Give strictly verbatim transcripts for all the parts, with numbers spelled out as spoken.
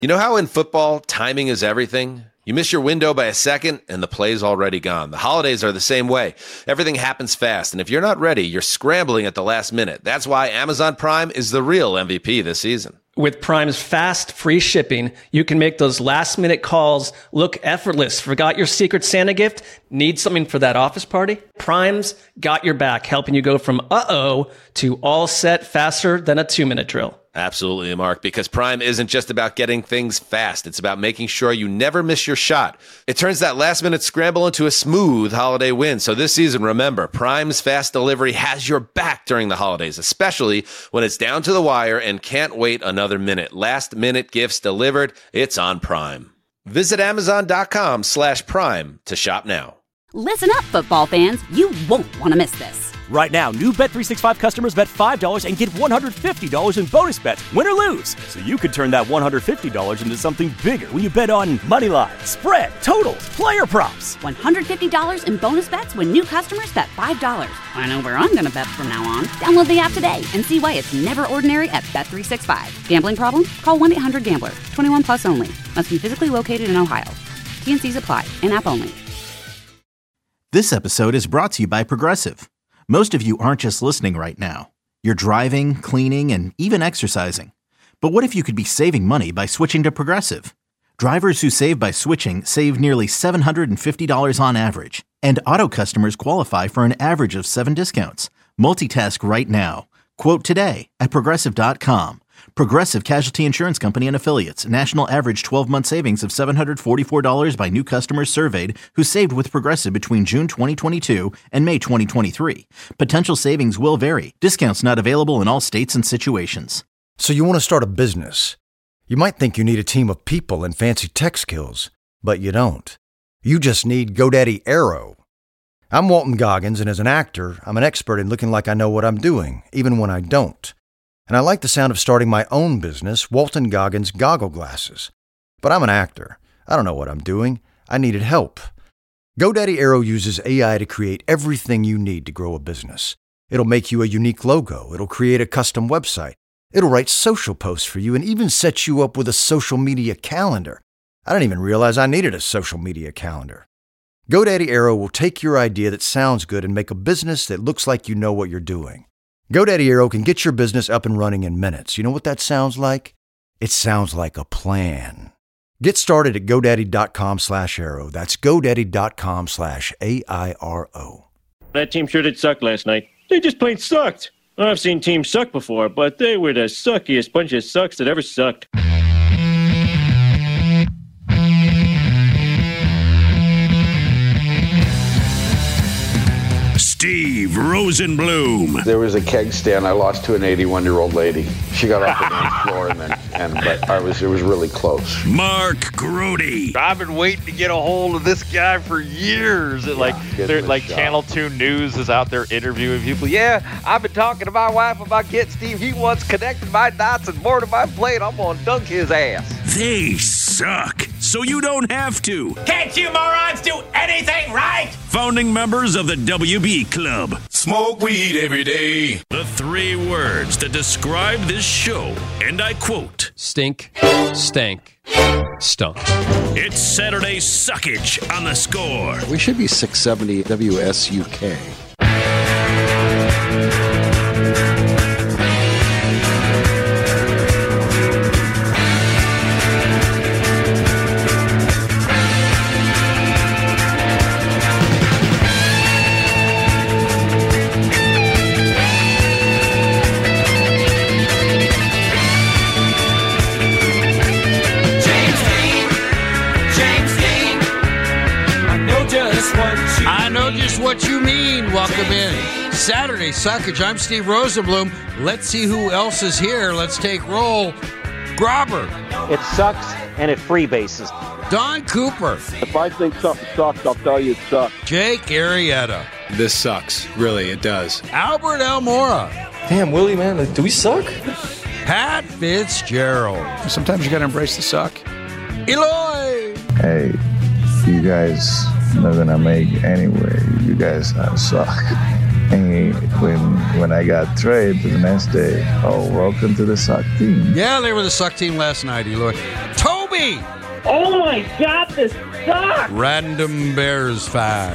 You know how in football, timing is everything? You miss your window by a second, and the play's already gone. The holidays are the same way. Everything happens fast, and if you're not ready, you're scrambling at the last minute. That's why Amazon Prime is the real M V P this season. With Prime's fast, free shipping, you can make those last-minute calls look effortless. Forgot your Secret Santa gift? Need something for that office party? Prime's got your back, helping you go from uh-oh to all set faster than a two-minute drill. Absolutely, Mark, because Prime isn't just about getting things fast. It's about making sure you never miss your shot. It turns that last-minute scramble into a smooth holiday win. So this season, remember, Prime's fast delivery has your back during the holidays, especially when it's down to the wire and can't wait another minute. Last-minute gifts delivered, it's on Prime. Visit Amazon.com slash Prime to shop now. Listen up, football fans. You won't want to miss this. Right now, new Bet three sixty-five customers bet five dollars and get one hundred fifty dollars in bonus bets, win or lose. So you could turn that one hundred fifty dollars into something bigger when you bet on money line, spread, totals, player props. one hundred fifty dollars in bonus bets when new customers bet five dollars. I know where I'm going to bet from now on. Download the app today and see why it's never ordinary at Bet three sixty-five. Gambling problem? Call one eight hundred gambler. twenty-one plus only. Must be physically located in Ohio. T and C's apply. In-app only. This episode is brought to you by Progressive. Most of you aren't just listening right now. You're driving, cleaning, and even exercising. But what if you could be saving money by switching to Progressive? Drivers who save by switching save nearly seven hundred fifty dollars on average. And auto customers qualify for an average of seven discounts. Multitask right now. Quote today at Progressive dot com. Progressive Casualty Insurance Company and Affiliates. National average twelve-month savings of seven hundred forty-four dollars by new customers surveyed who saved with Progressive between June twenty twenty-two and May twenty twenty-three. Potential savings will vary. Discounts not available in all states and situations. So you want to start a business. You might think you need a team of people and fancy tech skills, but you don't. You just need GoDaddy Aero. I'm Walton Goggins, and as an actor, I'm an expert in looking like I know what I'm doing, even when I don't. And I like the sound of starting my own business, Walton Goggins Goggle Glasses. But I'm an actor. I don't know what I'm doing. I needed help. GoDaddy Aero uses A I to create everything you need to grow a business. It'll make you a unique logo. It'll create a custom website. It'll write social posts for you and even set you up with a social media calendar. I didn't even realize I needed a social media calendar. GoDaddy Aero will take your idea that sounds good and make a business that looks like you know what you're doing. GoDaddy Aero can get your business up and running in minutes. You know what that sounds like? It sounds like a plan. Get started at GoDaddy.com slash Aero. That's GoDaddy.com slash A I R O. That team sure did suck last night. They just plain sucked. I've seen teams suck before, but they were the suckiest bunch of sucks that ever sucked. Steve Rosenbloom. There was a keg stand I lost to an eighty-one-year-old lady. She got off the dance floor, and then, and but I was, it was really close. Mark Grody. I've been waiting to get a hold of this guy for years. Yeah, like, they're like shot. Channel two News is out there interviewing people. Yeah, I've been talking to my wife about getting Steve. He wants connected my dots and more to my plate. I'm gonna dunk his ass. They suck, so you don't have to. Can't you morons do anything right? Founding members of the W B Club. Smoke weed every day. The three words that describe this show, and I quote, stink, stank, stunk. It's Saturday Suckage on The Score. We should be six seventy W S U K. What you mean? Welcome in. Saturday Suckage. I'm Steve Rosenbloom. Let's see who else is here. Let's take roll. Grobber. It sucks and it freebases. Don Cooper. If I think something sucks, I'll tell you it sucks. Jake Arrieta. This sucks. Really, it does. Albert Elmora. Damn, Willie, man, do we suck? Pat Fitzgerald. Sometimes you gotta embrace the suck. Eloy. Hey, you guys are gonna make anyway. You guys uh, suck. And when when I got traded the next day, oh, welcome to the Suck team. Yeah, they were the Suck team last night, Eloy. Toby! Oh my God, this sucks! Random Bears fan.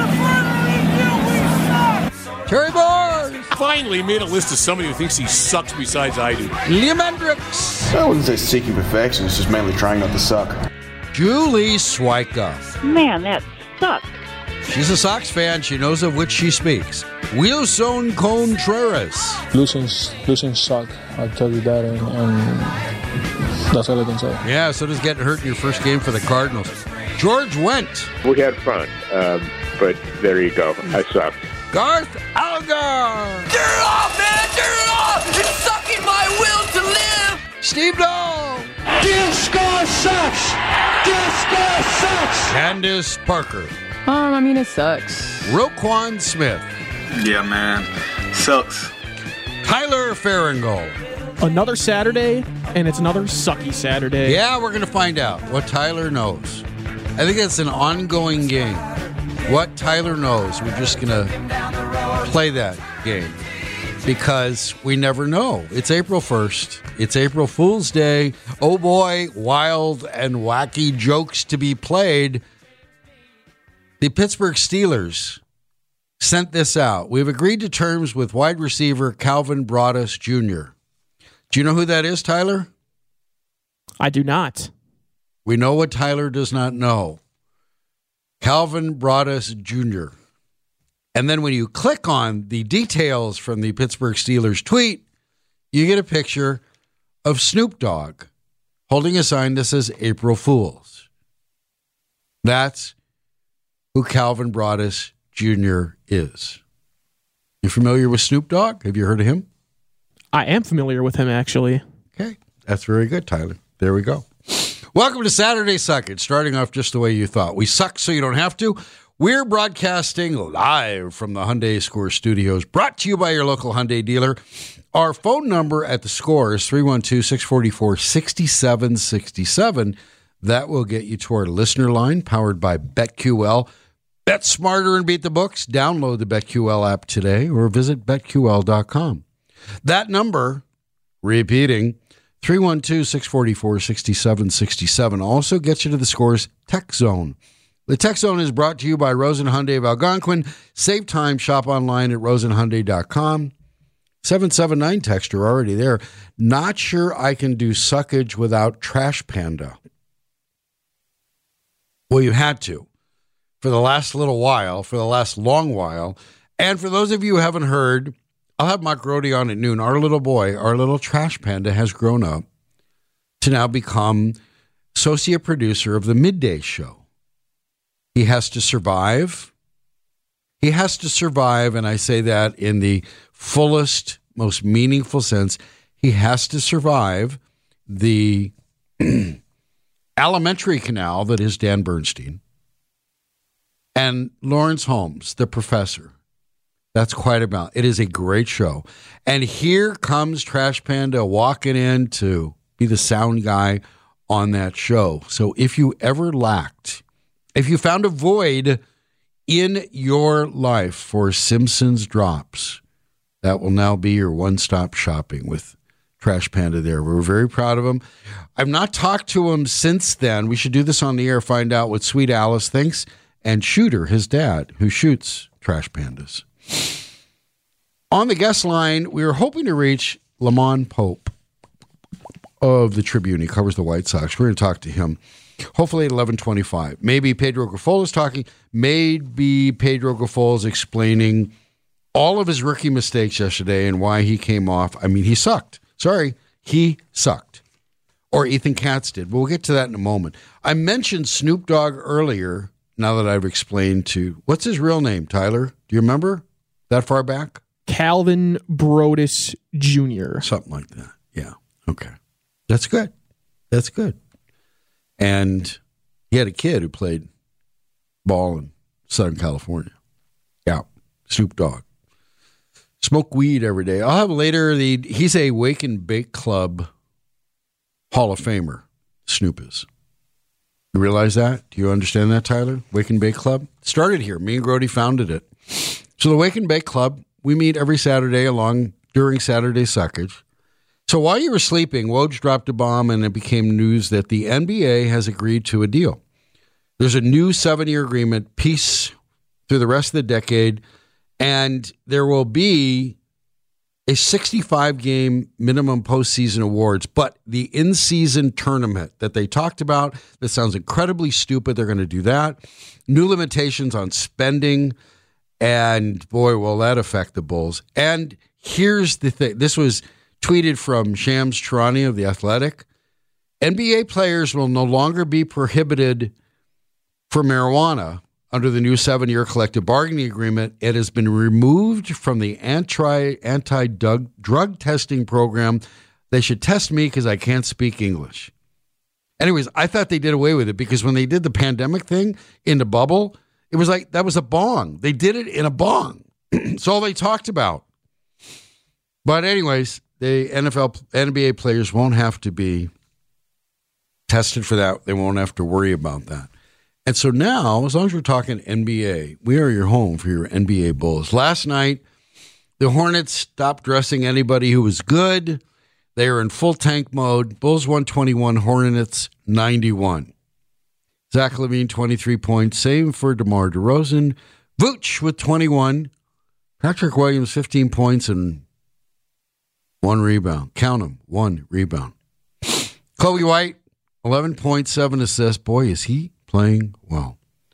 Terry Bars! Finally made a list of somebody who thinks he sucks besides I do. Liam Hendricks. I wouldn't say seeking perfection, it's just mainly trying not to suck. Julie Swyka. Man, that sucks. She's a Sox fan. She knows of which she speaks. Wilson Contreras. Losing, losing suck. I'll tell you that, and, and that's all I can say. Yeah, so does getting hurt in your first game for the Cardinals. George Wendt. We had fun, um, but there you go. I sucked. Garth Algar. Turn it off, man! Turn it off! It's sucking my will to live! Steve Dahl. Disco sucks! Disco sucks! Candace Parker. Um, I mean, it sucks. Roquan Smith. Yeah, man. Sucks. Tyler Farringold. Another Saturday, and it's another sucky Saturday. Yeah, we're going to find out what Tyler knows. I think it's an ongoing game. What Tyler knows. We're just going to play that game because we never know. It's April first. It's April Fool's Day. Oh boy, wild and wacky jokes to be played. The Pittsburgh Steelers sent this out. We've agreed to terms with wide receiver Calvin Broadus Junior Do you know who that is, Tyler? I do not. We know what Tyler does not know. Calvin Broadus Junior And then when you click on the details from the Pittsburgh Steelers tweet, you get a picture of Snoop Dogg holding a sign that says April Fools. That's who Calvin Broadus Junior is. You familiar with Snoop Dogg? Have you heard of him? I am familiar with him, actually. Okay, that's very good, Tyler. There we go. Welcome to Saturday Suck It, starting off just the way you thought. We suck so you don't have to. We're broadcasting live from the Hyundai Score Studios, brought to you by your local Hyundai dealer. Our phone number at the Score is three one two, six four four, six seven six seven. That will get you to our listener line, powered by BetQL. Bet smarter and beat the books. Download the BetQL app today or visit bet Q L dot com. That number, repeating, three one two, six four four, six seven six seven, also gets you to the Score's Tech Zone. The Tech Zone is brought to you by Rosen Hyundai of Algonquin. Save time, shop online at rosen hyundai dot com. seven seven nine texture already there. Not sure I can do suckage without Trash Panda. Well, you had to. For the last little while, for the last long while. And for those of you who haven't heard, I'll have Mark Rohde on at noon. Our little boy, our little Trash Panda has grown up to now become associate producer of the Midday Show. He has to survive. He has to survive, and I say that in the fullest, most meaningful sense. He has to survive the alimentary canal that is Dan Bernstein and Lawrence Holmes, the professor. That's quite about. It is a great show. And here comes Trash Panda walking in to be the sound guy on that show. So if you ever lacked, if you found a void in your life for Simpsons drops, that will now be your one-stop shopping with Trash Panda there. We're very proud of him. I've not talked to him since then. We should do this on the air, find out what Sweet Alice thinks, and Shooter, his dad, who shoots Trash Pandas. On the guest line, we were hoping to reach Lamont Pope of the Tribune. He covers the White Sox. We're going to talk to him hopefully at eleven twenty-five. Maybe Pedro Grifol is talking. Maybe Pedro Grifol is explaining all of his rookie mistakes yesterday and why he came off. I mean, he sucked. Sorry, he sucked. Or Ethan Katz did. But we'll get to that in a moment. I mentioned Snoop Dogg earlier, now that I've explained to... What's his real name, Tyler? Do you remember that far back? Calvin Broadus Junior Something like that. Yeah. Okay. That's good. That's good. And he had a kid who played ball in Southern California. Yeah. Snoop Dogg. Smoke weed every day. I'll have later the, he's a Wake and Bake Club Hall of Famer. Snoop is. You realize that? Do you understand that, Tyler? Wake and Bake Club? Started here. Me and Grody founded it. So the Wake and Bake Club, we meet every Saturday along during Saturday Suckage. So while you were sleeping, Woj dropped a bomb and it became news that the N B A has agreed to a deal. There's a new seven-year agreement, peace through the rest of the decade, and there will be a sixty-five game minimum postseason awards, but the in-season tournament that they talked about, that sounds incredibly stupid. They're going to do that. New limitations on spending, and boy, will that affect the Bulls. And here's the thing. This was tweeted from Shams Charania of The Athletic. N B A players will no longer be prohibited for marijuana under the new seven-year collective bargaining agreement. It has been removed from the anti, anti-drug drug testing program. They should test me because I can't speak English. Anyways, I thought they did away with it because when they did the pandemic thing in the bubble, it was like that was a bong. They did it in a bong. It's all they talked about. But anyways, the N F L, N B A players won't have to be tested for that. They won't have to worry about that. And so now, as long as we're talking N B A, we are your home for your N B A Bulls. Last night, the Hornets stopped dressing anybody who was good. They were in full tank mode. Bulls one twenty-one, Hornets ninety-one. Zach LaVine, twenty-three points. Same for DeMar DeRozan. Vooch with twenty-one. Patrick Williams, fifteen points and one rebound. Count them, one rebound. Kobe White, eleven point seven assists. Boy, is he playing well.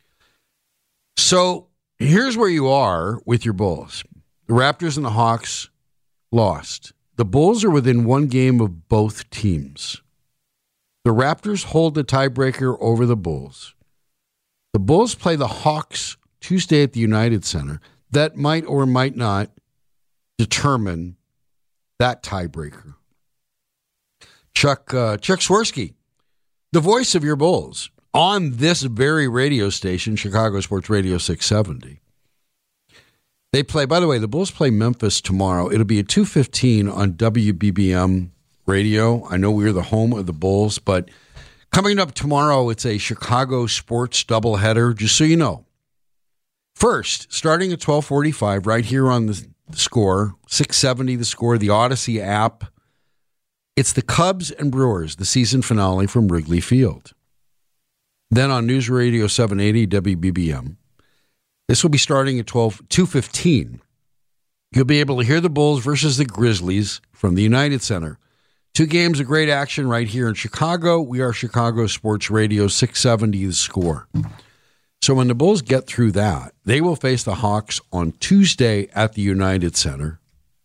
So here's where you are with your Bulls. The Raptors and the Hawks lost. The Bulls are within one game of both teams. The Raptors hold the tiebreaker over the Bulls. The Bulls play the Hawks Tuesday at the United Center. That might or might not determine that tiebreaker. Chuck uh, Chuck Swirsky, the voice of your Bulls, on this very radio station, Chicago Sports Radio six seventy. They play, by the way, the Bulls play Memphis tomorrow. It'll be at two fifteen on W B B M radio. I know we're the home of the Bulls, but coming up tomorrow, it's a Chicago sports doubleheader, just so you know. First, starting at twelve forty-five, right here on the Score, six seventy The Score, the Odyssey app, it's the Cubs and Brewers, the season finale from Wrigley Field. Then on News Radio seven eighty W B B M, this will be starting at twelve two fifteen. You'll be able to hear the Bulls versus the Grizzlies from the United Center. Two games of great action right here in Chicago. We are Chicago Sports Radio six seventy The Score. So when the Bulls get through that, they will face the Hawks on Tuesday at the United Center.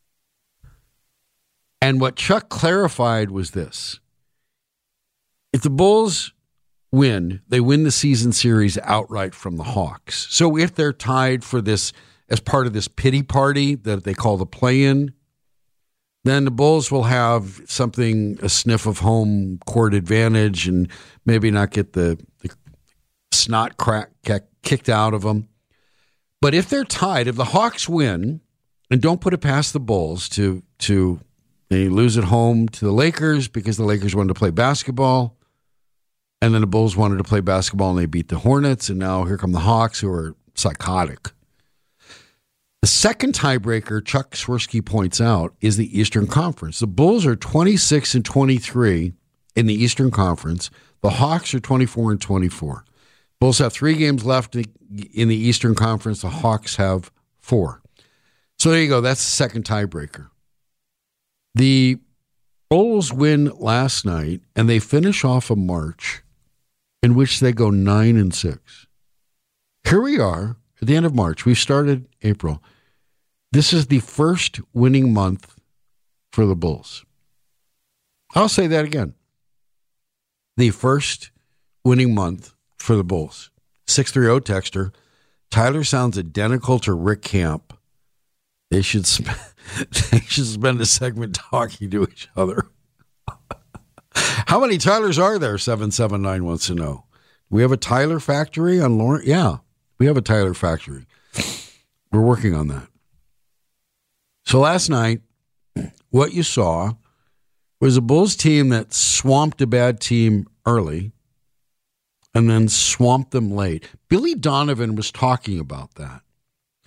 And what Chuck clarified was this. If the Bulls win, they win the season series outright from the Hawks. So if they're tied for this, as part of this pity party that they call the play-in, then the Bulls will have something, a sniff of home court advantage and maybe not get the, the snot crack kicked out of them. But if they're tied, if the Hawks win, and don't put it past the Bulls to, to they lose at home to the Lakers because the Lakers wanted to play basketball, and then the Bulls wanted to play basketball and they beat the Hornets, and now here come the Hawks who are psychotic. The second tiebreaker, Chuck Swirsky points out, is the Eastern Conference. The Bulls are twenty-six and twenty-three in the Eastern Conference. The Hawks are twenty-four and twenty-four. Bulls have three games left in the Eastern Conference. The Hawks have four. So there you go. That's the second tiebreaker. The Bulls win last night, and they finish off a march in which they go nine and six. Here we are at the end of March. We've started April. This is the first winning month for the Bulls. I'll say that again. The first winning month for the Bulls. six three zero texter. Tyler sounds identical to Rick Camp. They should sp- they should spend a segment talking to each other. How many Tylers are there? seven seven nine wants to know. Do we have a Tyler factory on Lawrence? Yeah, we have a Tyler factory. We're working on that. So last night, what you saw was a Bulls team that swamped a bad team early and then swamped them late. Billy Donovan was talking about that.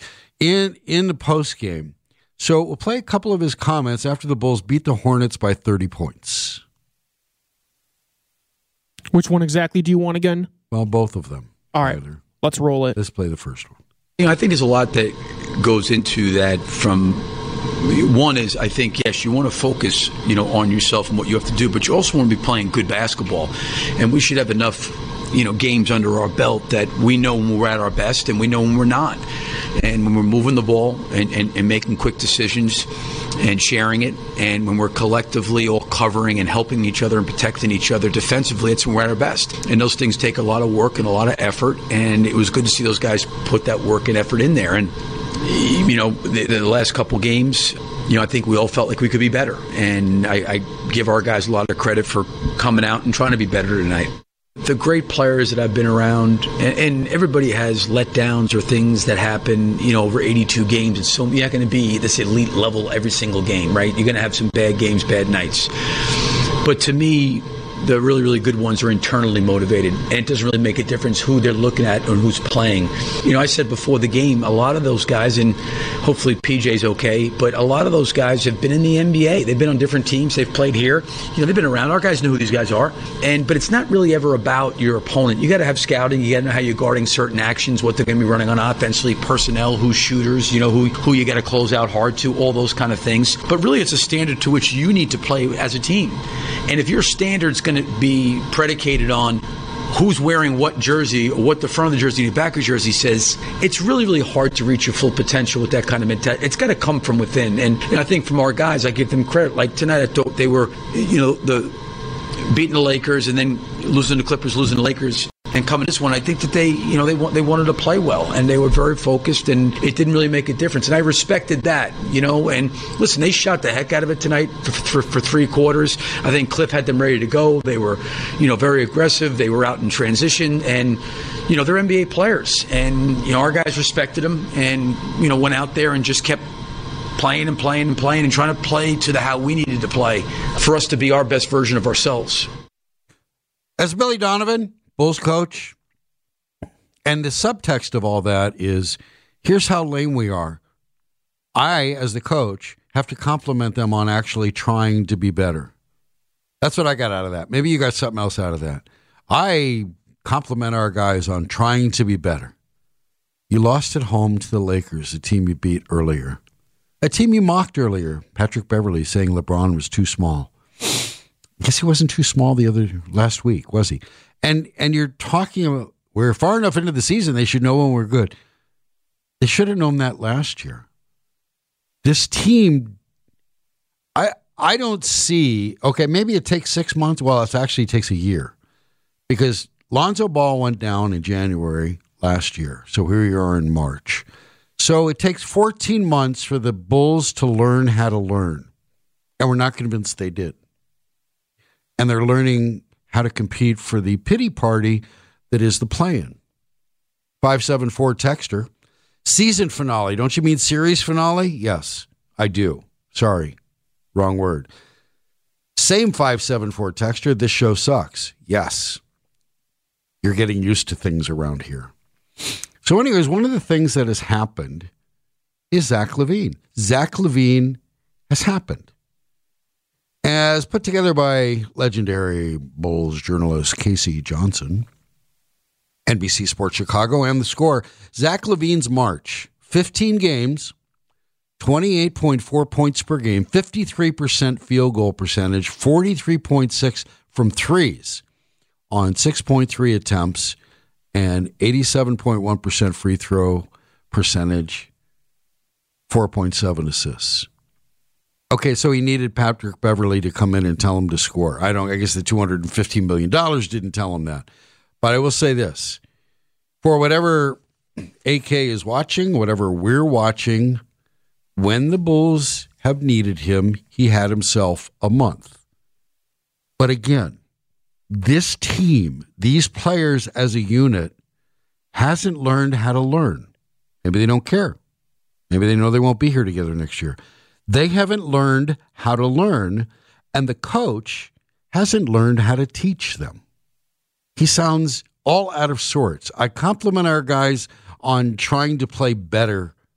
in in the post game. So we'll play a couple of his comments after the Bulls beat the Hornets by thirty points. Which one exactly do you want again? Well, both of them. All right, either. Let's roll it. Let's play the first one. You know, I think there's a lot that goes into that. From one is, I think, yes, you want to focus, you know, on yourself and what you have to do, but you also want to be playing good basketball, and we should have enough, you know, games under our belt that we know when we're at our best and we know when we're not. And when we're moving the ball and, and, and making quick decisions and sharing it, and when we're collectively all covering and helping each other and protecting each other defensively, it's when we're at our best. And those things take a lot of work and a lot of effort, and it was good to see those guys put that work and effort in there. And, you know, the, the last couple games, you know, I think we all felt like we could be better. And I, I give our guys a lot of credit for coming out and trying to be better tonight. The great players that I've been around, and, and everybody has letdowns or things that happen, you know, over eighty-two games. And so you're not going to be this elite level every single game, right? You're going to have some bad games, bad nights. But to me, the really, really good ones are internally motivated, and it doesn't really make a difference who they're looking at or who's playing. You know, I said before the game, a lot of those guys, and hopefully P J's okay, but a lot of those guys have been in the N B A. They've been on different teams. They've played here. You know, they've been around. Our guys know who these guys are. And but it's not really ever about your opponent. You got to have scouting. You got to know how you're guarding certain actions, what they're going to be running on offensively, personnel, who's shooters, you know, who who you got to close out hard to, all those kind of things. But really, it's a standard to which you need to play as a team. And if your standard's going to be predicated on who's wearing what jersey, or what the front of the jersey and the back of the jersey says, it's really, really hard to reach your full potential with that kind of mentality. It's got to come from within. And, and I think from our guys, I give them credit. Like tonight, I thought they were, you know, the beating the Lakers and then losing the Clippers, losing the Lakers. And coming this one, I think that they, you know, they want, they wanted to play well, and they were very focused, and it didn't really make a difference. And I respected that, you know. And listen, they shot the heck out of it tonight for, for, for three quarters. I think Cliff had them ready to go. They were, you know, very aggressive. They were out in transition, and you know, they're N B A players, and you know, our guys respected them, and you know, went out there and just kept playing and playing and playing and trying to play to the how we needed to play for us to be our best version of ourselves. As Billy Donovan, Bulls coach, and the subtext of all that is, here's how lame we are. I, as the coach, have to compliment them on actually trying to be better. That's what I got out of that. Maybe you got something else out of that. I compliment our guys on trying to be better. You lost at home to the Lakers, a team you beat earlier. A team you mocked earlier, Patrick Beverley saying LeBron was too small. I guess he wasn't too small the other last week, was he? And and you're talking about, we're far enough into the season, they should know when we're good. They should have known that last year. This team, I I don't see, okay, maybe it takes six months. Well, it actually takes a year. Because Lonzo Ball went down in January last year. So here you are in March. So it takes fourteen months for the Bulls to learn how to learn. And we're not convinced they did. And they're learning how to compete for the pity party that is the play-in. five seven four texter. Season finale. Don't you mean series finale? Yes, I do. Sorry. Wrong word. Same five seven four texter. This show sucks. Yes. You're getting used to things around here. So anyways, one of the things that has happened is Zach LaVine. Zach LaVine has happened. As put together by legendary Bulls journalist Casey Johnson, N B C Sports Chicago, and The Score, Zach LaVine's March, fifteen games, twenty-eight point four points per game, fifty-three percent field goal percentage, forty-three point six from threes on six point three attempts, and eighty-seven point one percent free throw percentage, four point seven assists. Okay, so he needed Patrick Beverley to come in and tell him to score. I don't. I guess the two hundred fifteen million dollars didn't tell him that. But I will say this. For whatever A K is watching, whatever we're watching, when the Bulls have needed him, he had himself a month. But again, this team, these players as a unit, hasn't learned how to learn. Maybe they don't care. Maybe they know they won't be here together next year. They haven't learned how to learn, and the coach hasn't learned how to teach them. He sounds all out of sorts. I compliment our guys on trying to play better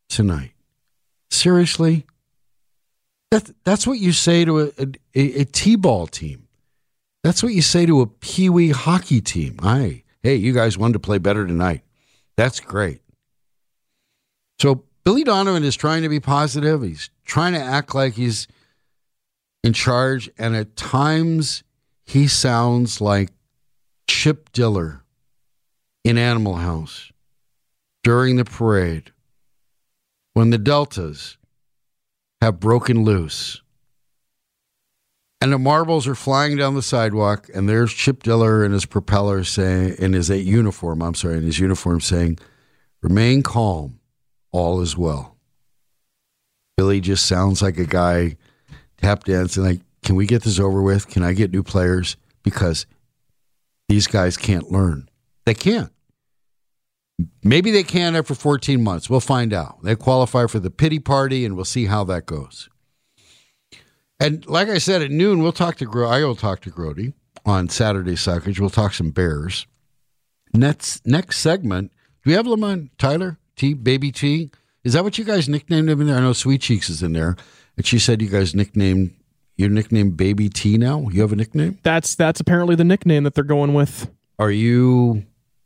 tonight. Seriously? That, that's what you say to a, a, a T-ball team. That's what you say to a Pee-wee hockey team. Aye. Hey, you guys wanted to play better tonight. That's great. So Billy Donovan is trying to be positive. He's trying to act like he's in charge, and at times he sounds like Chip Diller in Animal House during the parade when the Deltas have broken loose and the marbles are flying down the sidewalk, and there's Chip Diller in his propeller saying, in his uniform, I'm sorry, in his uniform saying, "Remain calm, all is well." Billy just sounds like a guy tap dancing like, can we get this over with? Can I get new players? Because these guys can't learn. They can't. Maybe they can after fourteen months. We'll find out. They qualify for the pity party, and we'll see how that goes. And like I said, at noon, we'll talk to Gro- I will talk to Grody on Saturday Suckage. We'll talk some Bears. Next, next segment, do we have Lamont Tyler? T, Baby T? Is that what you guys nicknamed him in there? I know Sweet Cheeks is in there. And she said you guys nicknamed, you're nicknamed Baby T now? You have a nickname? That's that's apparently the nickname that they're going with. Are you...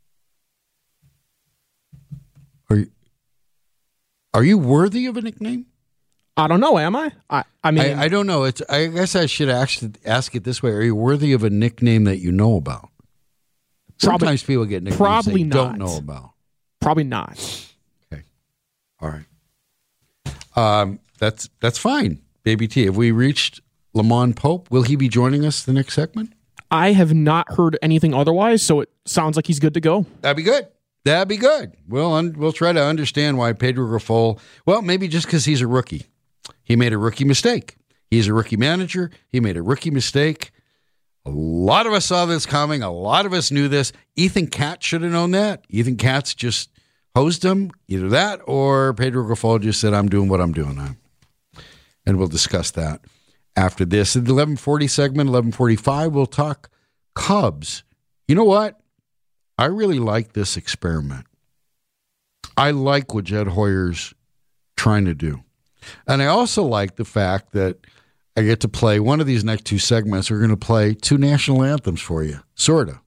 Are you, are you worthy of a nickname? I don't know, am I? I, I mean... I, I don't know. It's. I guess I should ask, ask it this way. Are you worthy of a nickname that you know about? Sometimes probably, people get nicknames probably they not. don't know about. Probably not. Okay. All right. Um, that's that's fine, Baby T. Have we reached Lamont Pope? Will he be joining us the next segment? I have not heard anything otherwise, so it sounds like he's good to go. That'd be good. That'd be good. We'll, un- we'll try to understand why Pedro Grifol, well, maybe just because he's a rookie. He made a rookie mistake. He's a rookie manager. He made a rookie mistake. A lot of us saw this coming. A lot of us knew this. Ethan Katz should have known that. Ethan Katz just hosed him. Either that or Pedro Grifol just said, I'm doing what I'm doing now. And we'll discuss that after this. In the eleven forty segment, eleven forty-five, we'll talk Cubs. You know what? I really like this experiment. I like what Jed Hoyer's trying to do. And I also like the fact that I get to play one of these next two segments. We're going to play two national anthems for you, sort of.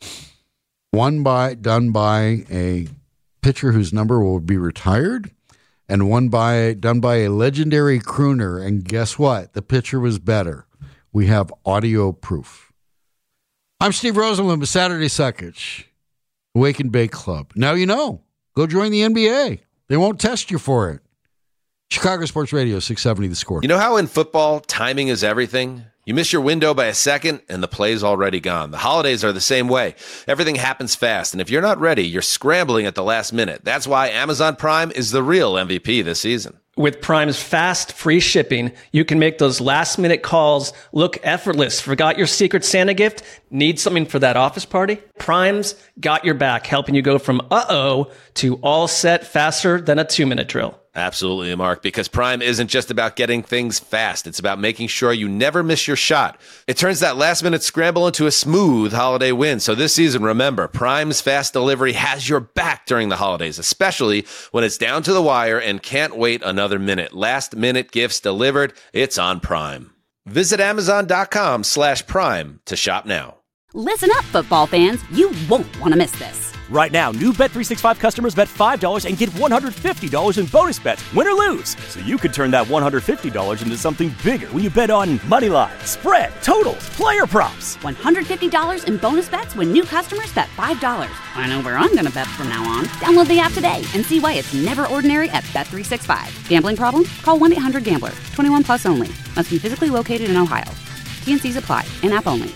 One by done by a pitcher whose number will be retired, and one by done by a legendary crooner. And guess what? The pitcher was better. We have audio proof. I'm Steve Rosenlund with Saturday Suckage, Wake and Bake Club. Now you know. Go join the N B A. They won't test you for it. Chicago Sports Radio, six seventy The Score. You know how in football, timing is everything? You miss your window by a second, and the play's already gone. The holidays are the same way. Everything happens fast, and if you're not ready, you're scrambling at the last minute. That's why Amazon Prime is the real M V P this season. With Prime's fast, free shipping, you can make those last-minute calls look effortless. Forgot your Secret Santa gift? Need something for that office party? Prime's got your back, helping you go from uh-oh to all set faster than a two-minute drill. Absolutely, Mark, because Prime isn't just about getting things fast. It's about making sure you never miss your shot. It turns that last-minute scramble into a smooth holiday win. So this season, remember, Prime's fast delivery has your back during the holidays, especially when it's down to the wire and can't wait another minute. Last-minute gifts delivered. It's on Prime. Visit Amazon.com slash Prime to shop now. Listen up, football fans. You won't want to miss this. Right now, new Bet three sixty-five customers bet five dollars and get one hundred fifty dollars in bonus bets, win or lose. So you could turn that one hundred fifty dollars into something bigger when you bet on money line, spread, totals, player props. one hundred fifty dollars in bonus bets when new customers bet five dollars. I know where I'm going to bet from now on. Download the app today and see why it's never ordinary at Bet three sixty-five. Gambling problem? Call one eight hundred gambler. twenty-one plus only. Must be physically located in Ohio. T and C's apply. In-app only.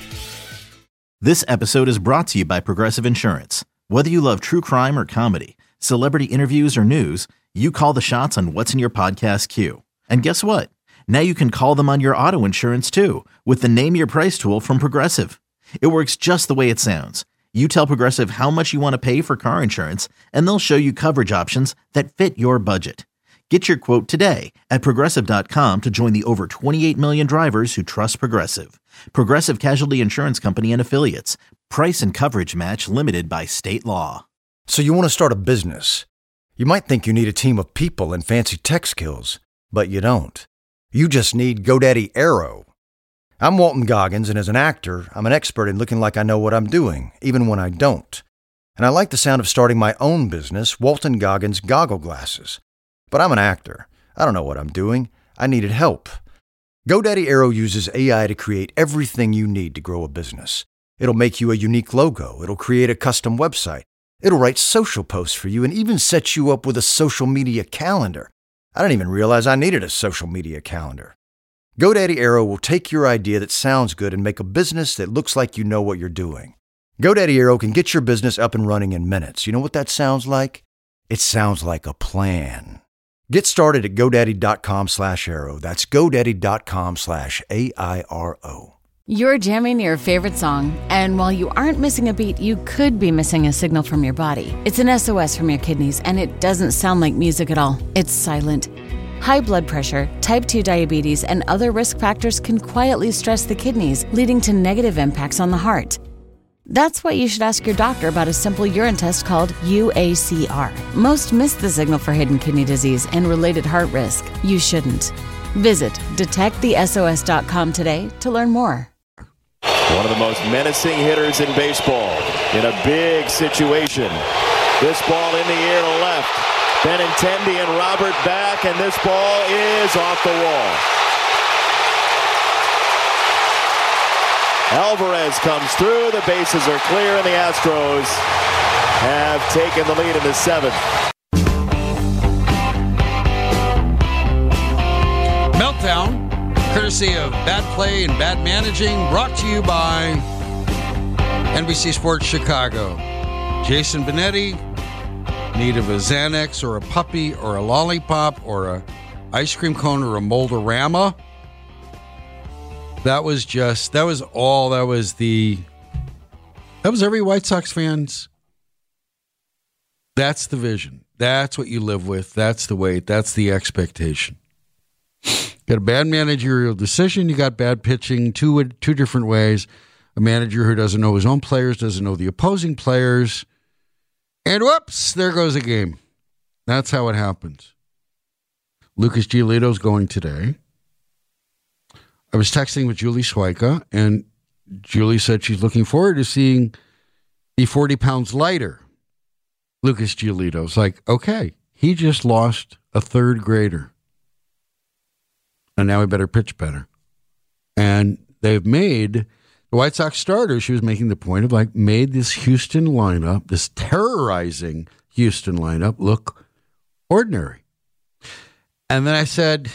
This episode is brought to you by Progressive Insurance. Whether you love true crime or comedy, celebrity interviews or news, you call the shots on what's in your podcast queue. And guess what? Now you can call them on your auto insurance too with the Name Your Price tool from Progressive. It works just the way it sounds. You tell Progressive how much you want to pay for car insurance, and they'll show you coverage options that fit your budget. Get your quote today at Progressive dot com to join the over twenty-eight million drivers who trust Progressive. Progressive Casualty Insurance Company and Affiliates. Price and coverage match limited by state law. So you want to start a business, You might think you need a team of people and fancy tech skills, but you don't. You just need GoDaddy Aero. I'm Walton Goggins, and as an actor, I'm an expert in looking like I know what I'm doing, even when I don't. And I like the sound of starting my own business, Walton Goggins Goggle Glasses. But I'm an actor. I don't know what I'm doing. I needed help. GoDaddy Aero uses A I to create everything you need to grow a business. It'll make you a unique logo. It'll create a custom website. It'll write social posts for you and even set you up with a social media calendar. I didn't even realize I needed a social media calendar. GoDaddy Aero will take your idea that sounds good and make a business that looks like you know what you're doing. GoDaddy Aero can get your business up and running in minutes. You know what that sounds like? It sounds like a plan. Get started at GoDaddy.com slash Aero. That's GoDaddy.com slash A I R O. You're jamming your favorite song, and while you aren't missing a beat, you could be missing a signal from your body. It's an S O S from your kidneys, and it doesn't sound like music at all. It's silent. High blood pressure, type two diabetes, and other risk factors can quietly stress the kidneys, leading to negative impacts on the heart. That's why you should ask your doctor about a simple urine test called U A C R. Most miss the signal for hidden kidney disease and related heart risk. You shouldn't. Visit detect the S O S dot com today to learn more. One of the most menacing hitters in baseball in a big situation. This ball in the air to left. Benintendi and Robert back, and this ball is off the wall. Alvarez comes through. The bases are clear, and the Astros have taken the lead in the seventh. Meltdown, courtesy of Bad Play and Bad Managing, brought to you by N B C Sports Chicago. Jason Benetti, need of a Xanax or a puppy or a lollipop or a ice cream cone or a Moldorama? That was just, that was all, that was the, that was every White Sox fan's. That's the vision. That's what you live with. That's the weight. That's the expectation. Got a bad managerial decision. You got bad pitching two, two different ways. A manager who doesn't know his own players, doesn't know the opposing players. And whoops, there goes a game. That's how it happens. Lucas Giolito's going today. I was texting with Julie Swyka, and Julie said she's looking forward to seeing the forty pounds lighter Lucas Giolito. It's like, okay, he just lost a third grader. And now he better pitch better. And they've made, the White Sox starter, she was making the point of like, made this Houston lineup, this terrorizing Houston lineup, look ordinary. And then I said,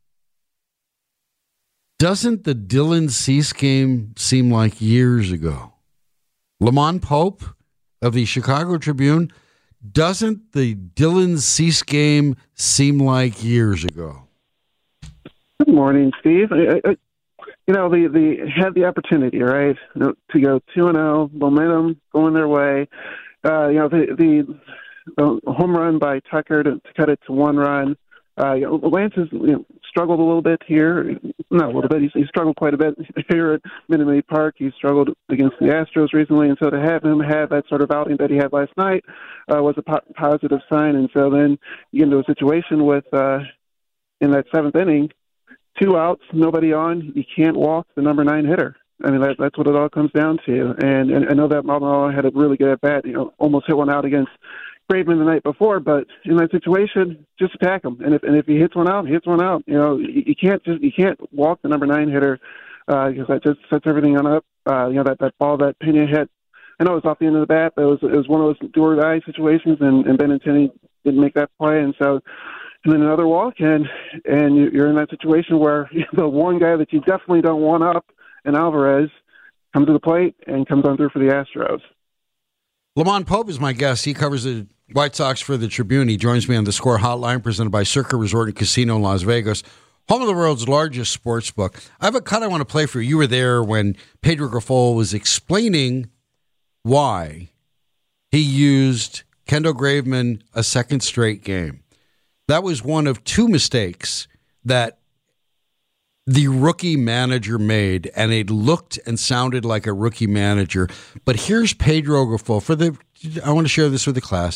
doesn't the Dylan Cease game seem like years ago? Lamont Pope of the Chicago Tribune, doesn't the Dylan Cease game seem like years ago? Good morning, Steve. I, I, you know, the, the had the opportunity, right, to go two and zero, momentum going their way. Uh, you know, the, the the home run by Tucker to, to cut it to one run. Uh, you know, Lance has you know, struggled a little bit here. Not a little bit. He's, he's struggled quite a bit here at Minute Maid Park. He struggled against the Astros recently, and so to have him have that sort of outing that he had last night uh, was a po- positive sign. And so then you get into a situation with uh, in that seventh inning, two outs, nobody on. You can't walk the number nine hitter. I mean, that, that's what it all comes down to. And, and I know that Maldonado had a really good at bat. You know, almost hit one out against Graveman the night before, but in that situation, just attack him. And if and if he hits one out, he hits one out. You know, you, you can't just you can't walk the number nine hitter uh, because that just sets everything on up. Uh, you know, that, that ball that Pena hit, I know it was off the end of the bat, but it was it was one of those do or die situations, and, and Benintendi didn't make that play, and so. And then another walk, and and you're in that situation where the one guy that you definitely don't want up, and Alvarez, comes to the plate and comes on through for the Astros. Lamont Pope is my guest. He covers the White Sox for the Tribune. He joins me on the Score Hotline, presented by Circa Resort and Casino in Las Vegas, home of the world's largest sports book. I have a cut I want to play for you. You were there when Pedro Grifol was explaining why he used Kendall Graveman a second straight game. That was one of two mistakes that the rookie manager made, and it looked and sounded like a rookie manager. But here's Pedro Grifol. For the, I want to share this with the class.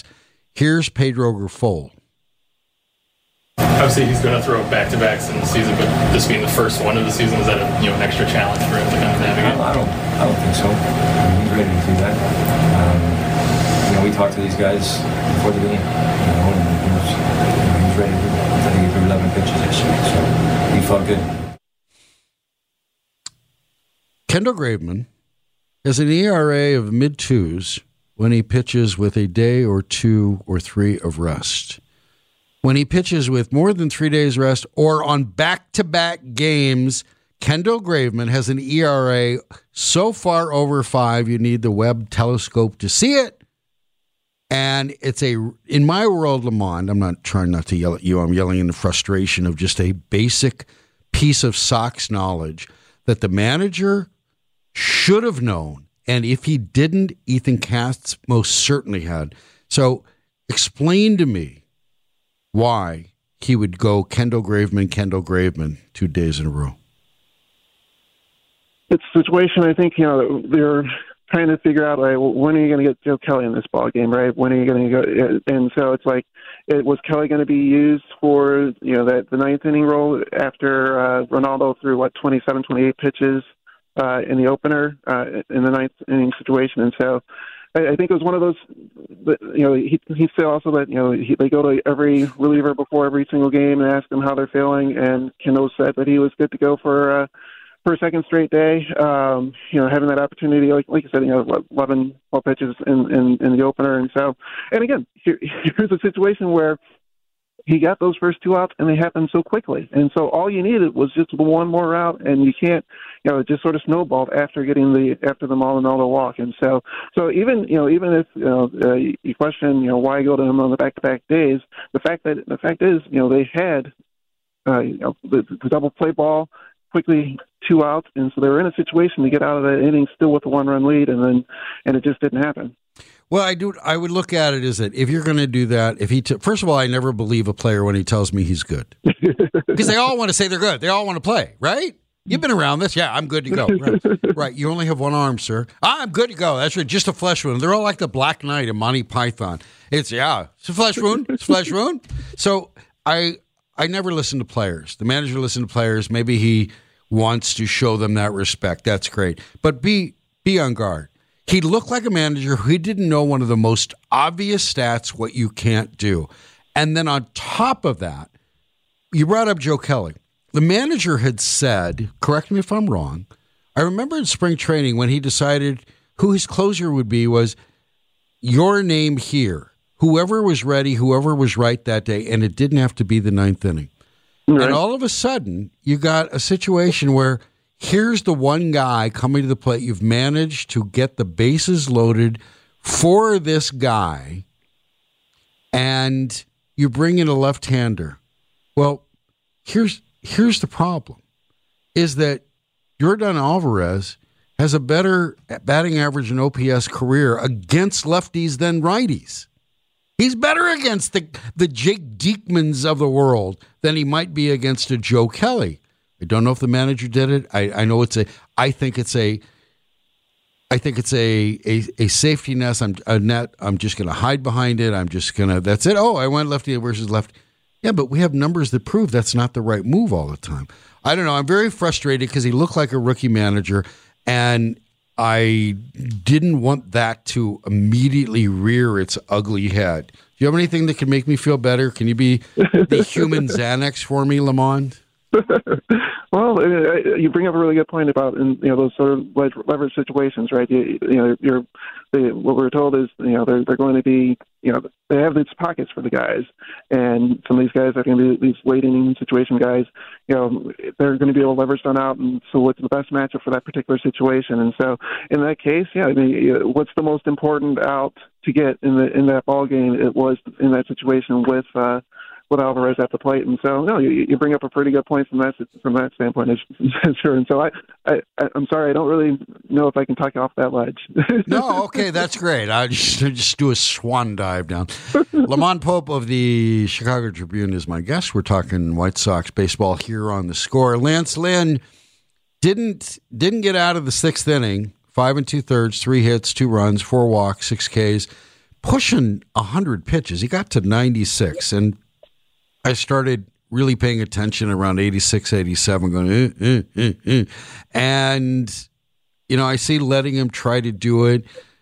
Here's Pedro Grifol. Obviously, he's going to throw back-to-backs in the season, but this being the first one of the season, is that a, you know, an extra challenge for him to kind of navigate? I don't, I don't think so. I mean, he's ready to do that. Um, you know, we talked to these guys before the game, you know, and he was, you know, he was ready to do that. I think he threw eleven pitches yesterday, so he felt good. Kendall Graveman has an E R A of mid-twos when he pitches with a day or two or three of rest. When he pitches with more than three days rest or on back-to-back games, Kendall Graveman has an E R A so far over five, you need the Webb telescope to see it. And it's a, in my world, Lamont, I'm not trying not to yell at you, I'm yelling in the frustration of just a basic piece of Sox knowledge that the manager should have known. And if he didn't, Ethan Katz most certainly had. So explain to me why he would go Kendall Graveman, Kendall Graveman two days in a row. It's a situation, I think, you know, they're trying to figure out, like, when are you going to get Joe Kelly in this ball game, right? When are you going to go? And so it's like, it, was Kelly going to be used for, you know, that the ninth inning role after uh, Ronaldo threw, what, twenty-seven, twenty-eight pitches uh, in the opener uh, in the ninth inning situation? And so I, I think it was one of those, you know, he, he said also that, you know, he, they go to every reliever before every single game and ask them how they're feeling, and Kendall said that he was good to go for uh, for a second straight day. Um, you know, having that opportunity, like like you said, you know, eleven, twelve pitches in, in, in the opener. And so, and again, here, here's a situation where he got those first two outs, and they happened so quickly. And so all you needed was just one more out, and you can't, you know, it just sort of snowballed after getting the after the Maldonado walk. And so, so even you know, even if you know uh, you question, you know, why go to him on the back-to-back days, the fact that the fact is, you know, they had uh, you know the, the double play ball quickly, two outs, and so they were in a situation to get out of that inning still with a one-run lead, and then and it just didn't happen. Well, I do. I would look at it as that if you're going to do that, if he t- first of all, I never believe a player when he tells me he's good, because they all want to say they're good. They all want to play, right? You've been around this, yeah. I'm good to go. Right. Right. You only have one arm, sir. I'm good to go. That's right. Just a flesh wound. They're all like the Black Knight and Monty Python. It's yeah, it's a flesh wound. It's a flesh wound. So I I never listen to players. The manager listens to players. Maybe he wants to show them that respect. That's great. But be be on guard. He looked like a manager who didn't know one of the most obvious stats, what you can't do. And then on top of that, you brought up Joe Kelly. The manager had said, correct me if I'm wrong, I remember in spring training when he decided who his closer would be was your name here. Whoever was ready, whoever was right that day, and it didn't have to be the ninth inning. Right. And all of a sudden, you got a situation where here's the one guy coming to the plate. You've managed to get the bases loaded for this guy, and you bring in a left-hander. Well, here's here's the problem, is that Yordan Alvarez has a better batting average and O P S career against lefties than righties. He's better against the, the Jake Diekmans of the world than he might be against a Joe Kelly. I don't know if the manager did it. I, I know it's a. I think it's a. I think it's a a, a safety net. I'm a net. I'm just going to hide behind it. I'm just going to. That's it. Oh, I went lefty versus left. Yeah, but we have numbers that prove that's not the right move all the time. I don't know. I'm very frustrated because he looked like a rookie manager, and I didn't want that to immediately rear its ugly head. Do you have anything that can make me feel better? Can you be the human Xanax for me, Lamont? Well, uh, you bring up a really good point about in, you know, those sort of leverage situations, right? You, you know, you're they, what we're told is, you know, they're they're going to be, you know, they have these pockets for the guys, and some of these guys are going to be these late inning situation guys. You know, they're going to be able to leverage them out, and so what's the best matchup for that particular situation? And so, in that case, yeah, I mean, what's the most important out to get in the in that ball game? It was in that situation with. Uh, with Alvarez at the plate, and so no, you, you bring up a pretty good point from that from that standpoint, sure. And so I, I, I'm sorry, I don't really know if I can talk you off that ledge. No, okay, that's great. I just just do a swan dive down. Lamont Pope of the Chicago Tribune is my guest. We're talking White Sox baseball here on The Score. Lance Lynn didn't didn't get out of the sixth inning. Five and two thirds, three hits, two runs, four walks, six Ks. pushing one hundred pitches. He got to ninety-six, and I started really paying attention around eighty-six, eighty-seven, going, eh, eh, eh, eh. And, you know, I see letting him try to do it.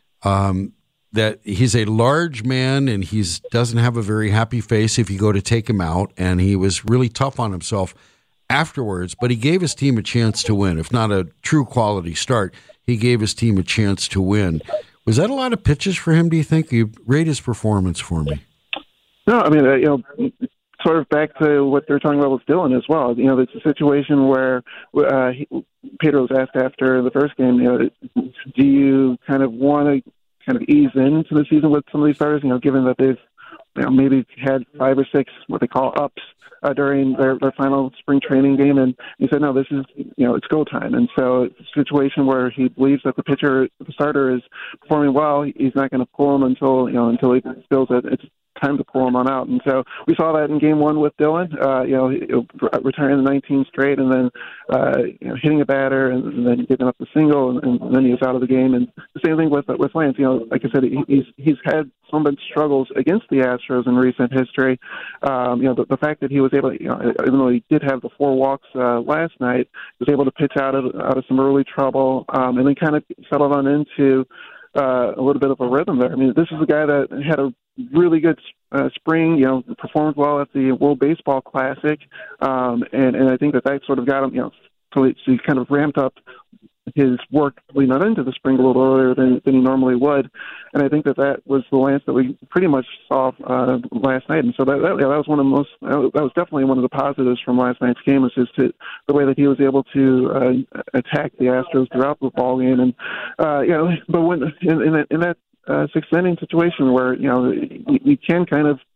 Um, that he's a large man and he doesn't have a very happy face if you go to take him out. And he was really tough on himself afterwards, but he gave his team a chance to win. If not a true quality start, he gave his team a chance to win. Was that a lot of pitches for him, do you think? You rate his performance for me. No, I mean, uh, you know, sort of back to what they're talking about with Dylan as well. You know, it's a situation where uh, he, Pedro was asked after the first game, you know, do you kind of want to kind of ease into the season with some of these starters, you know, given that they've, you know, maybe had five or six what they call ups uh, during their, their final spring training game, and he said, no, this is, you know, it's go time. And so it's a situation where he believes that the pitcher, the starter is performing well. He's not going to pull him until, you know, until he feels that it's time to pull him on out. And so we saw that in game one with Dylan, uh, you know, retiring the nineteen straight and then, uh, you know, hitting a batter and, and then getting up the single and, and then he was out of the game. And the same thing with, with Lance, you know, like I said, he, he's, he's had some struggles against the Astros in recent history. Um, you know, the, the fact that he was able to, you know, even though he did have the four walks, uh, last night, was able to pitch out of, out of some early trouble, um, and then kind of settled on into, uh, a little bit of a rhythm there. I mean, this is a guy that had a really good uh, spring, you know, performed well at the World Baseball Classic, um, and, and I think that that sort of got him, you know, so he, so he kind of ramped up his work leading on into the spring a little earlier than, than he normally would, and I think that that was the Lance that we pretty much saw uh, last night, and so that, that, yeah, that was one of the most, that was definitely one of the positives from last night's game, was just to, the way that he was able to uh, attack the Astros throughout the ball game, and uh, you know, but when in, in that, in that Uh, sixth inning situation where, you know, you, you can kind of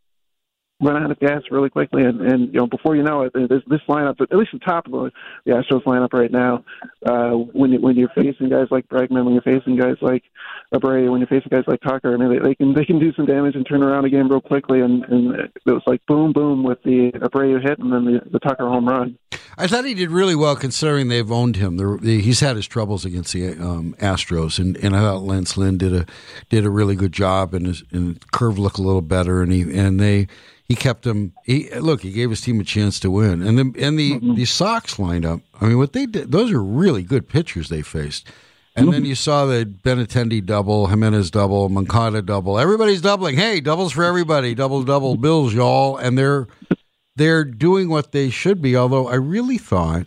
run out of gas really quickly, and, and you know, before you know it, this, this lineup, at least the top of the, the Astros lineup right now, uh, when you, when you're facing guys like Bregman, when you're facing guys like Abreu, when you're facing guys like Tucker, I mean, they, they can they can do some damage and turn around a game real quickly, and, and it was like boom, boom with the Abreu hit and then the, the Tucker home run. I thought he did really well considering they've owned him. The, the, he's had his troubles against the um, Astros, and, and I thought Lance Lynn did a did a really good job, and his and curve looked a little better, and he and they he kept him. He look, he gave his team a chance to win, and the and the mm-hmm. the Sox lineup. I mean, what they did, those are really good pitchers they faced. And mm-hmm. then you saw the Benintendi double, Jimenez double, Moncada double. Everybody's doubling. Hey, doubles for everybody. Double double bills, y'all, and they're. They're doing what they should be, although I really thought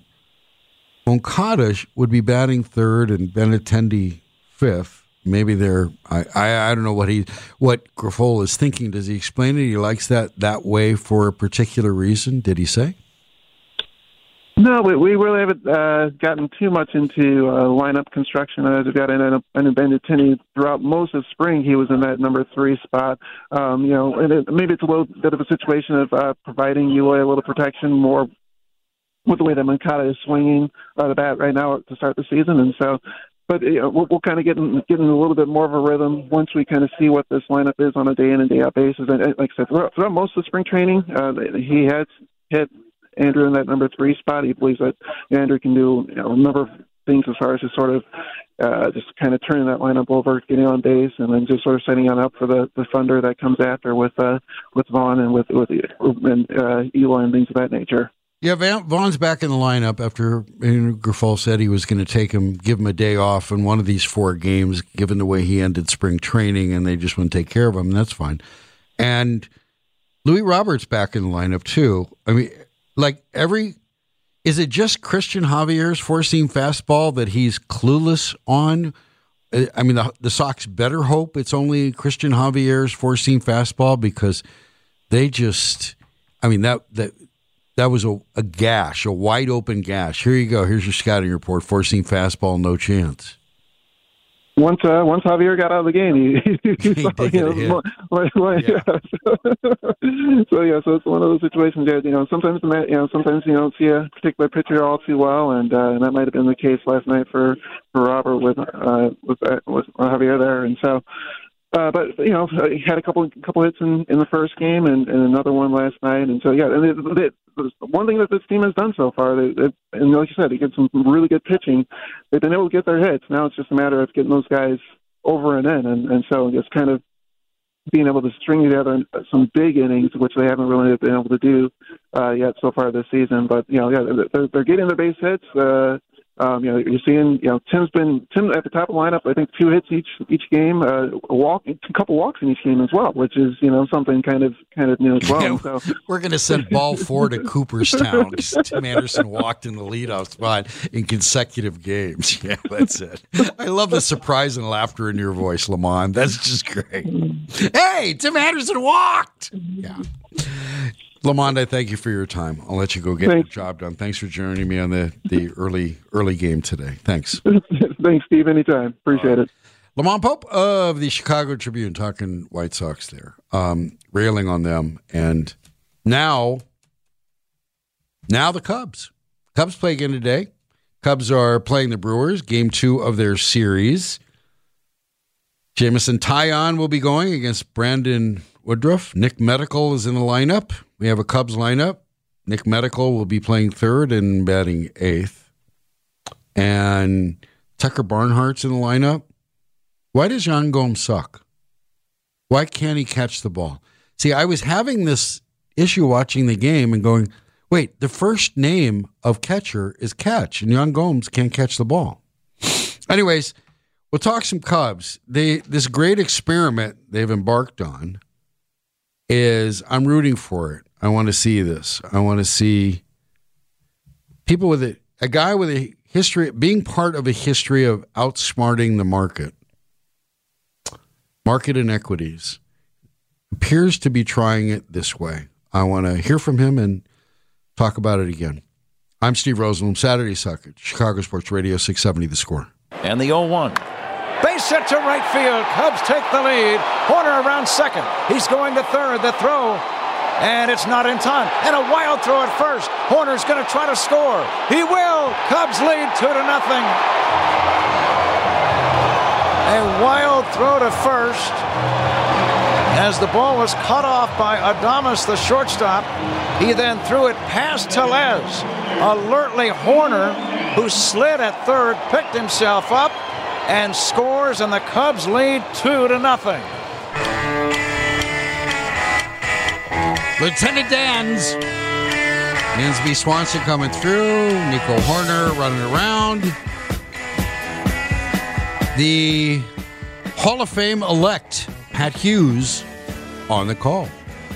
Moncada would be batting third and Benintendi fifth. Maybe they're I, I, I don't know what he what Grifol is thinking. Does he explain it? He likes that that way for a particular reason. Did he say? No, we, we really haven't uh, gotten too much into uh, lineup construction. As we've got in in Benintendi throughout most of spring, he was in that number three spot. Um, you know, and it, maybe it's a little bit of a situation of uh, providing Eloy a little protection more with the way that Moncada is swinging uh, the bat right now to start the season, and so. But you know, we'll, we'll kind of get in, get in a little bit more of a rhythm once we kind of see what this lineup is on a day in and day out basis. And like I said, throughout, throughout most of the spring training, uh, he has hit Andrew in that number three spot. He believes that Andrew can do, you know, a number of things as far as just sort of uh, just kind of turning that lineup over, getting on base, and then just sort of setting on up for the, the thunder that comes after with uh, with Vaughn and with with and uh, Eloy and things of that nature. Yeah, Vaughn's back in the lineup after Grifol said he was going to take him, give him a day off in one of these four games, given the way he ended spring training, and they just want to take care of him, and that's fine. And Louis Roberts back in the lineup too. I mean, like every, is it just Christian Javier's four-seam fastball that he's clueless on? I mean, the, the Sox better hope it's only Christian Javier's four-seam fastball, because they just, I mean, that that that was a, a gash, a wide-open gash. Here you go. Here's your scouting report. Four-seam fastball, no chance. Once uh, once Javier got out of the game, he, he, he saw, did you know, like, like, yeah. Yeah. So, so yeah, so it's one of those situations that, you know, sometimes you know sometimes you don't see a particular pitcher all too well, and uh, and that might have been the case last night for, for Robert with uh, with uh, with Javier there, and so. Uh, but you know, he had a couple couple hits in, in the first game, and, and another one last night, and so yeah. And it, it, it, one thing that this team has done so far, they, they, and like you said, they get some really good pitching. They've been able to get their hits. Now it's just a matter of getting those guys over and in, and, and so it's kind of being able to string together some big innings, which they haven't really been able to do uh, yet so far this season. But you know, yeah, they're, they're getting their base hits. Uh, Um, you know, you're seeing, you know, Tim's been Tim at the top of the lineup. I think two hits each each game, uh, a walk, a couple walks in each game as well, which is, you know, something kind of kind of new as well. Yeah, so we're going to send ball four to Cooperstown because Tim Anderson walked in the leadoff spot in consecutive games. Yeah, that's it. I love the surprise and laughter in your voice, Lamont. That's just great. Hey, Tim Anderson walked. Yeah. Lamont, I thank you for your time. I'll let you go get Thanks. your job done. Thanks for joining me on the, the early early game today. Thanks. Thanks, Steve. Anytime. Appreciate it. Lamont Pope of the Chicago Tribune talking White Sox there, um, railing on them. And now, now the Cubs. Cubs play again today. Cubs are playing the Brewers, game two of their series. Jameson Taillon will be going against Brandon Woodruff. Nick Medical is in the lineup. We have a Cubs lineup. Nick Medical will be playing third and batting eighth. And Tucker Barnhart's in the lineup. Why does Yan Gomes suck? Why can't he catch the ball? See, I was having this issue watching the game and going, wait, the first name of catcher is Catch, and Yan Gomes can't catch the ball. Anyways, we'll talk some Cubs. They this great experiment they've embarked on is I'm rooting for it. I want to see this. I want to see people with a, a guy with a history, being part of a history of outsmarting the market. Market inequities. Appears to be trying it this way. I want to hear from him and talk about it again. I'm Steve Rosenblum, Saturday Suckage, Chicago Sports Radio six seventy The Score. And the oh one. Base hit to right field. Cubs take the lead. Horner around second. He's going to third. The throw. And it's not in time. And a wild throw at first. Horner's going to try to score. He will. Cubs lead two to nothing. A wild throw to first as the ball was cut off by Adames, the shortstop. He then threw it past Tellez. Alertly, Horner, who slid at third, picked himself up and scores, and the Cubs lead two to nothing. Lieutenant Dan's. Dansby Swanson coming through. Nico Horner running around. The Hall of Fame elect, Pat Hughes, on the call.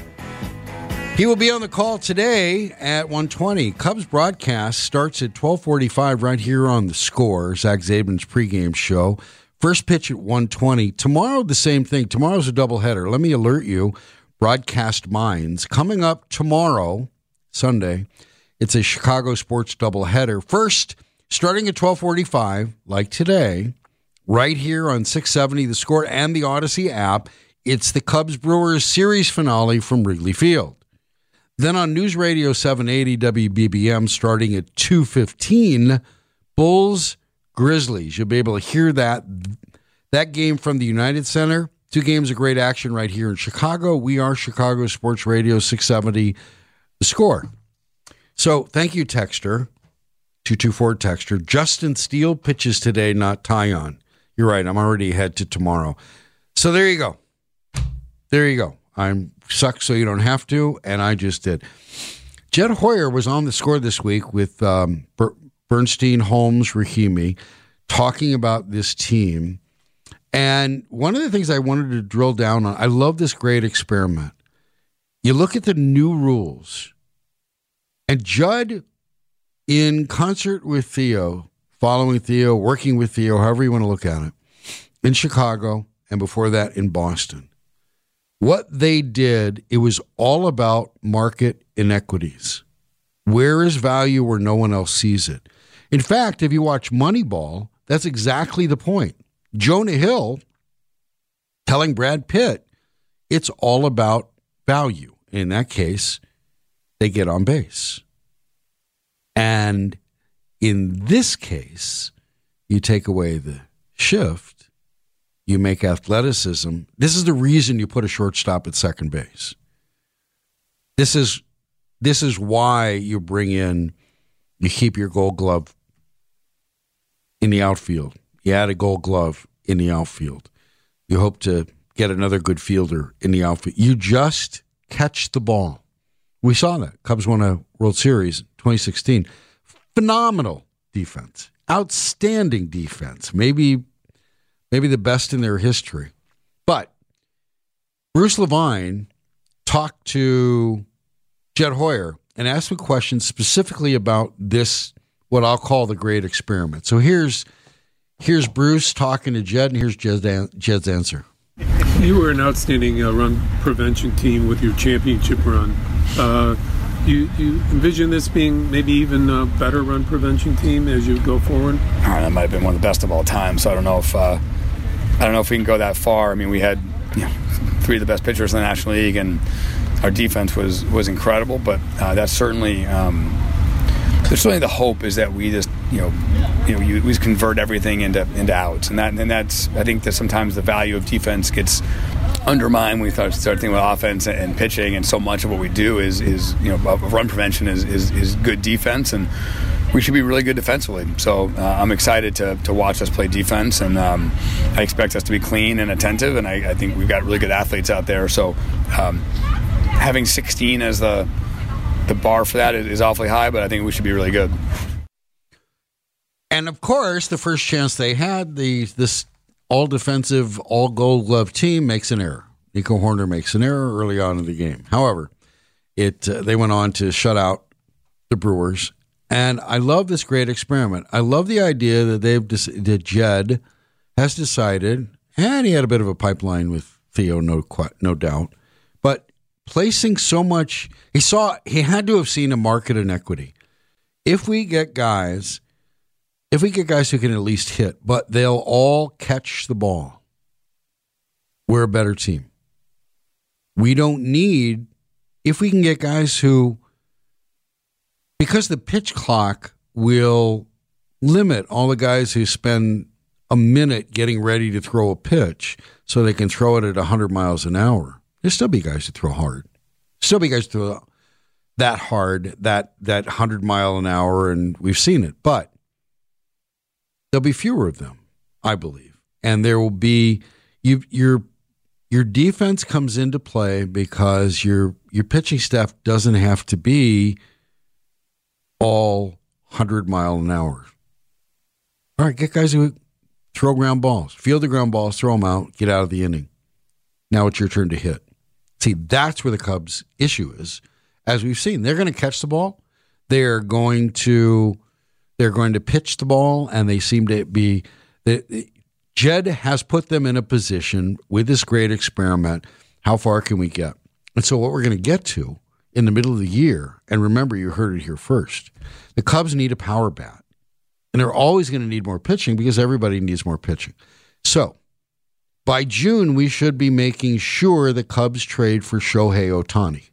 He will be on the call today at one twenty. Cubs broadcast starts at twelve forty-five right here on The Score, Zach Zabin's pregame show. First pitch at one twenty. Tomorrow, the same thing. Tomorrow's a doubleheader. Let me alert you, Broadcast Minds. Coming up tomorrow, Sunday, it's a Chicago sports doubleheader. First, starting at twelve forty-five, like today, right here on six seventy The Score and the Odyssey app, it's the Cubs-Brewers series finale from Wrigley Field. Then on News Radio seven eighty W B B M, starting at two fifteen, Bulls-Grizzlies. You'll be able to hear that, that game from the United Center. Two games of great action right here in Chicago. We are Chicago Sports Radio six seventy The Score. So thank you, Texter, two two four Texter. Justin Steele pitches today, not Taillon. You're right. I'm already ahead to tomorrow. So there you go. There you go. I'm suck so you don't have to, and I just did. Jed Hoyer was on The Score this week with um, Ber- Bernstein, Holmes, Rahimi, talking about this team. And one of the things I wanted to drill down on, I love this great experiment. You look at the new rules, and Judd, in concert with Theo, following Theo, working with Theo, however you want to look at it, in Chicago, and before that in Boston. What they did, it was all about market inequities. Where is value where no one else sees it? In fact, if you watch Moneyball, that's exactly the point. Jonah Hill telling Brad Pitt, it's all about value. In that case, they get on base. And in this case, you take away the shift, you make athleticism. This is the reason you put a shortstop at second base. This is this is why you bring in, you keep your Gold Glove in the outfield. You add a Gold Glove in the outfield. You hope to get another good fielder in the outfield. You just catch the ball. We saw that. Cubs won a World Series in twenty sixteen. Phenomenal defense. Outstanding defense. Maybe, maybe the best in their history. But Bruce Levine talked to Jed Hoyer and asked him questions specifically about this, what I'll call the great experiment. So here's here's Bruce talking to Jed, and here's Jed's, Jed's answer. You were an outstanding uh, run prevention team with your championship run. Uh, you, you envision this being maybe even a better run prevention team as you go forward? All right, that might have been one of the best of all time. So I don't know if uh, I don't know if we can go that far. I mean, we had you know, three of the best pitchers in the National League, and our defense was was incredible. But uh, that's certainly um, there's certainly the hope is that we just you know you know you, we just convert everything into into outs, and that and that's I think that sometimes the value of defense gets undermined when we start, start thinking about offense and, and pitching, and so much of what we do is is you know run prevention is is, is good defense, and we should be really good defensively. So uh, I'm excited to to watch us play defense, and um, I expect us to be clean and attentive, and I, I think we've got really good athletes out there. So um, having sixteen as the the bar for that is, is awfully high, but I think we should be really good. And of course, the first chance they had, the this all-defensive, all-gold glove team makes an error. Nico Horner makes an error early on in the game. However, it uh, they went on to shut out the Brewers. And I love this great experiment. I love the idea that they've that Jed has decided, and he had a bit of a pipeline with Theo, no no doubt, but placing so much, he saw he had to have seen a market inequity. If we get guys, if we get guys who can at least hit, but they'll all catch the ball, we're a better team. We don't need, if we can get guys who, because the pitch clock will limit all the guys who spend a minute getting ready to throw a pitch so they can throw it at one hundred miles an hour. There'll still be guys who throw hard. Still be guys who throw that hard, that that one hundred mile an hour, and we've seen it. But there'll be fewer of them, I believe. And there will be, you, your your defense comes into play because your your pitching staff doesn't have to be all one hundred mile an hour. All right, get guys who throw ground balls, field the ground balls, throw them out, get out of the inning. Now it's your turn to hit. See, that's where the Cubs' issue is. As we've seen, they're going to catch the ball. They're going to they're going to pitch the ball, and they seem to be. They, Jed has put them in a position with this great experiment. How far can we get? And so, what we're going to get to in the middle of the year, and remember, you heard it here first, the Cubs need a power bat. And they're always going to need more pitching because everybody needs more pitching. So, by June, we should be making sure the Cubs trade for Shohei Ohtani.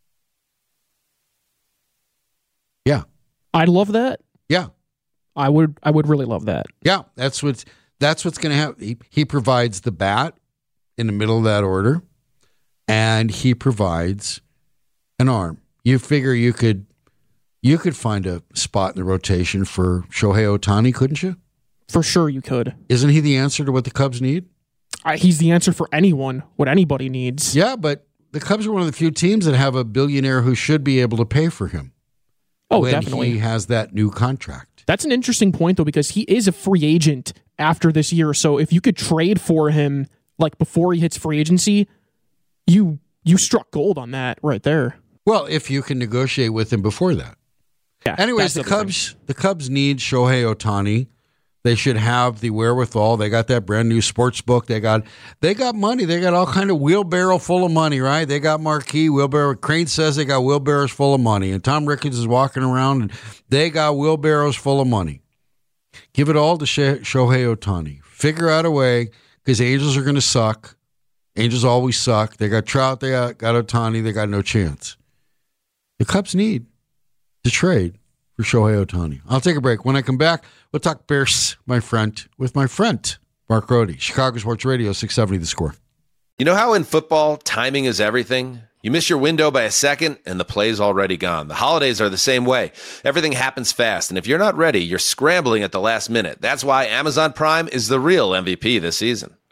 Yeah. I'd love that. Yeah. I would I would really love that. Yeah, that's what's, that's what's going to happen. He, he provides the bat in the middle of that order, and he provides an arm. You figure you could you could find a spot in the rotation for Shohei Ohtani, couldn't you? For sure you could. Isn't he the answer to what the Cubs need? Uh, he's the answer for anyone, what anybody needs. Yeah, but the Cubs are one of the few teams that have a billionaire who should be able to pay for him. Oh, when definitely. He has that new contract. That's an interesting point, though, because he is a free agent after this year. So if you could trade for him, like before he hits free agency, you you struck gold on that right there. Well, if you can negotiate with him before that. Yeah, Anyways, the Cubs thing. the Cubs need Shohei Ohtani. They should have the wherewithal. They got that brand new sports book. They got they got money. They got all kind of wheelbarrow full of money, right? They got marquee wheelbarrow. Crane says they got wheelbarrows full of money. And Tom Ricketts is walking around and they got wheelbarrows full of money. Give it all to Shohei Ohtani. Figure out a way, because Angels are going to suck. Angels always suck. They got Trout. They got, got Ohtani. They got no chance. The Cubs need to trade for Shohei Ohtani. I'll take a break. When I come back, we'll talk Bears, my friend, with my friend, Mark Rohde, Chicago Sports Radio, six seventy The Score. You know how in football, timing is everything? You miss your window by a second, and the play's already gone. The holidays are the same way. Everything happens fast, and if you're not ready, you're scrambling at the last minute. That's why Amazon Prime is the real M V P this season.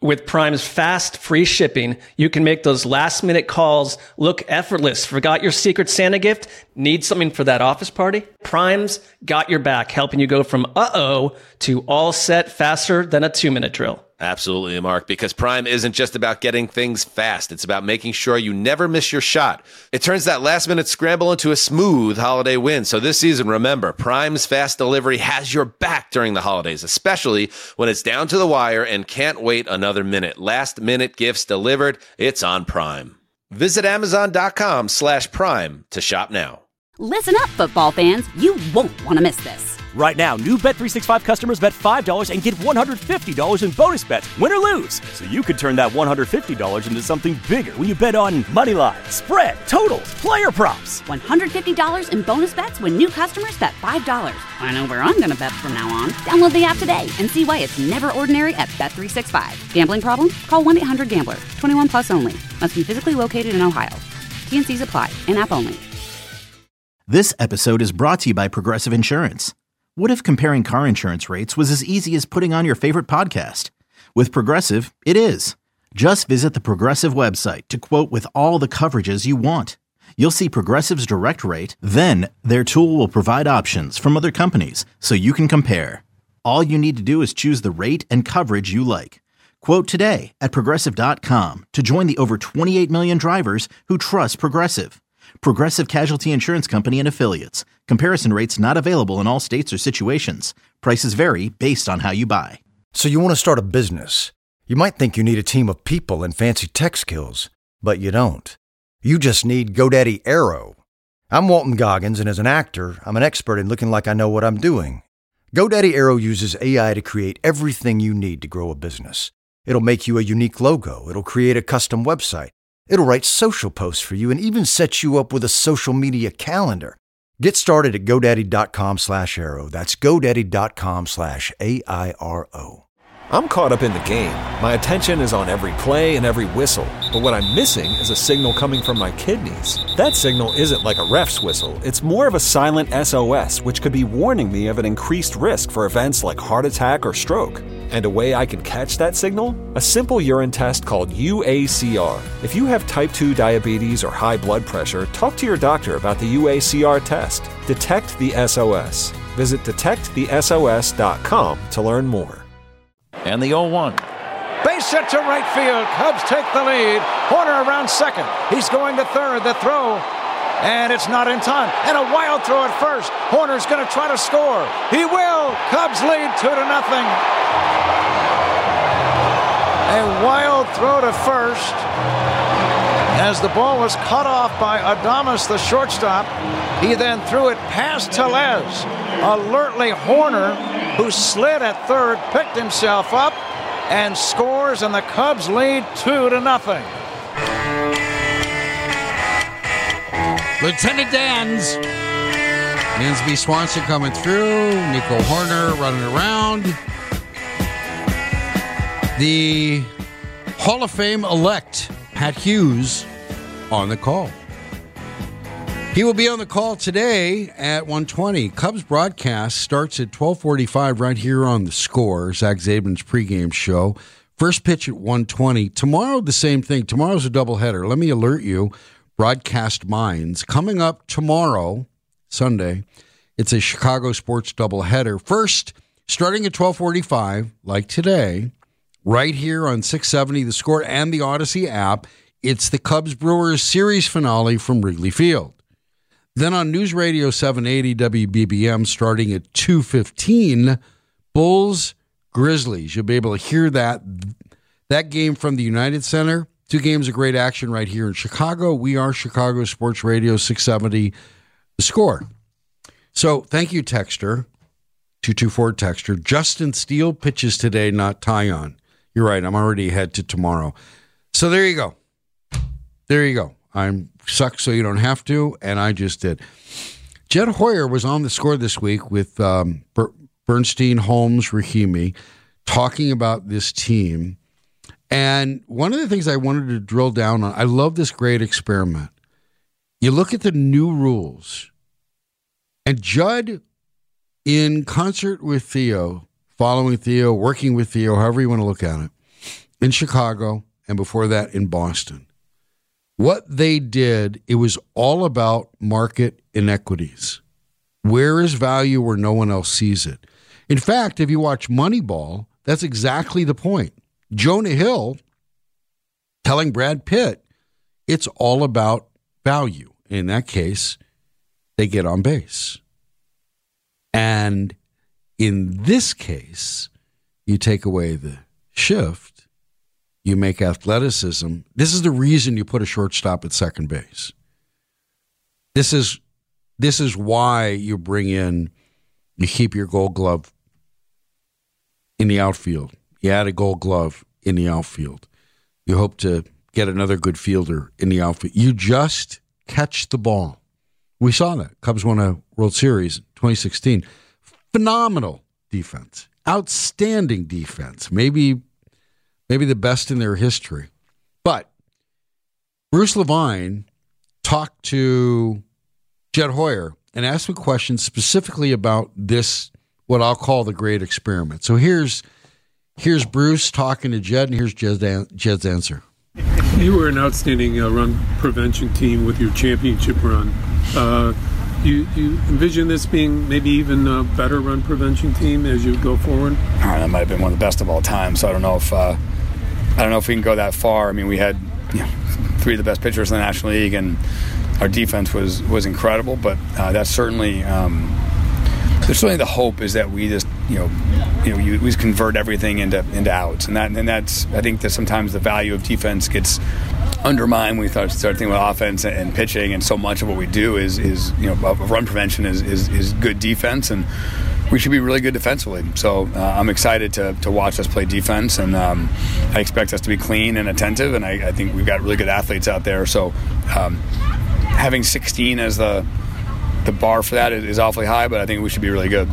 With Prime's fast, free shipping, you can make those last-minute calls look effortless. Forgot your Secret Santa gift? Need something for that office party? Prime's got your back, helping you go from uh-oh to all set faster than a two-minute drill. Absolutely, Mark, because Prime isn't just about getting things fast. It's about making sure you never miss your shot. It turns that last-minute scramble into a smooth holiday win. So this season, remember, Prime's fast delivery has your back during the holidays, especially when it's down to the wire and can't wait another minute. Last-minute gifts delivered, it's on Prime. Visit Amazon.com slash Prime to shop now. Listen up, football fans. You won't want to miss this. Right now, new Bet three sixty-five customers bet five dollars and get one hundred fifty dollars in bonus bets, win or lose. So you could turn that one hundred fifty dollars into something bigger when you bet on money lines, spread, totals, player props. one hundred fifty dollars in bonus bets when new customers bet five dollars. I know where I'm going to bet from now on. Download the app today and see why it's never ordinary at Bet three sixty-five. Gambling problem? Call one eight hundred gambler. twenty-one plus only. Must be physically located in Ohio. T and C's apply. In-app only. This episode is brought to you by Progressive Insurance. What if comparing car insurance rates was as easy as putting on your favorite podcast? With Progressive, it is. Just visit the Progressive website to quote with all the coverages you want. You'll see Progressive's direct rate, then their tool will provide options from other companies so you can compare. All you need to do is choose the rate and coverage you like. Quote today at Progressive dot com to join the over twenty-eight million drivers who trust Progressive. Progressive Casualty Insurance Company and Affiliates. Comparison rates not available in all states or situations. Prices vary based on how you buy. So you want to start a business. You might think you need a team of people and fancy tech skills, but you don't. You just need GoDaddy Aero. I'm Walton Goggins, and as an actor, I'm an expert in looking like I know what I'm doing. GoDaddy Aero uses A I to create everything you need to grow a business. It'll make you a unique logo. It'll create a custom website. It'll write social posts for you and even set you up with a social media calendar. Get started at GoDaddy.com slash Aero. That's GoDaddy.com slash A I R O. I'm caught up in the game. My attention is on every play and every whistle. But what I'm missing is a signal coming from my kidneys. That signal isn't like a ref's whistle. It's more of a silent S O S, which could be warning me of an increased risk for events like heart attack or stroke. And a way I can catch that signal? A simple urine test called U A C R. If you have type two diabetes or high blood pressure, talk to your doctor about the U A C R test. Detect the S O S. Visit detect the S O S dot com to learn more. And the oh one. Base hit to right field. Cubs take the lead. Horner around second. He's going to third. The throw. And it's not in time. And a wild throw at first. Horner's going to try to score. He will. Cubs lead two to nothing. A wild throw to first as the ball was cut off by Adames, the shortstop. He then threw it past Tellez. Alertly, Horner, who slid at third, picked himself up and scores, and the Cubs lead two to nothing. Lieutenant Dan's. Dansby Swanson coming through. Nico Horner running around. The Hall of Fame elect, Pat Hughes, on the call. He will be on the call today at one twenty. Cubs broadcast starts at twelve forty-five right here on The Score, Zach Zabin's pregame show. First pitch at one twenty. Tomorrow, the same thing. Tomorrow's a doubleheader. Let me alert you, broadcast minds. Coming up tomorrow, Sunday, it's a Chicago sports doubleheader. First, starting at twelve forty-five, like today, right here on six seventy The Score and the Odyssey app, it's the Cubs Brewers series finale from Wrigley Field. Then on News Radio seven eighty W B B M, starting at two fifteen, Bulls Grizzlies. You'll be able to hear that that game from the United Center. Two games of great action right here in Chicago. We are Chicago Sports Radio six seventy The Score. So thank you, Texter. two two four Texter. Justin Steele pitches today, not Tyon. You're right. I'm already ahead to tomorrow. So there you go. There you go. I'm suck so you don't have to, and I just did. Jed Hoyer was on The Score this week with um, Ber- Bernstein, Holmes, Rahimi, talking about this team. And one of the things I wanted to drill down on, I love this great experiment. You look at the new rules, and Judd, in concert with Theo, following Theo, working with Theo, however you want to look at it, in Chicago, and before that in Boston. What they did, it was all about market inequities. Where is value where no one else sees it? In fact, if you watch Moneyball, that's exactly the point. Jonah Hill telling Brad Pitt, it's all about value. In that case, they get on base. And in this case, you take away the shift, you make athleticism. This is the reason you put a shortstop at second base. This is this is why you bring in, you keep your Gold Glove in the outfield. You add a Gold Glove in the outfield. You hope to get another good fielder in the outfield. You just catch the ball. We saw that. Cubs won a World Series in twenty sixteen. Phenomenal defense. Outstanding defense. Maybe, maybe the best in their history. But Bruce Levine talked to Jed Hoyer and asked him questions specifically about this, what I'll call the great experiment. So here's here's Bruce talking to Jed, and here's Jed's, Jed's answer. You were an outstanding uh, run prevention team with your championship run. Uh, you, you envision this being maybe even a better run prevention team as you go forward? All right, that might have been one of the best of all time. So I don't know if uh, I don't know if we can go that far. I mean, we had you know, three of the best pitchers in the National League, and our defense was was incredible. But uh, that's certainly um, there's certainly the hope is that we just you know you know you, we just convert everything into into outs, and that and that's I think that sometimes the value of defense gets undermined when we start, start thinking about offense and, and pitching, and so much of what we do is is you know run prevention is is, is good defense, and we should be really good defensively. So uh, I'm excited to to watch us play defense, and um, I expect us to be clean and attentive, and I, I think we've got really good athletes out there. So um, having sixteen as the the bar for that is, is awfully high, but I think we should be really good.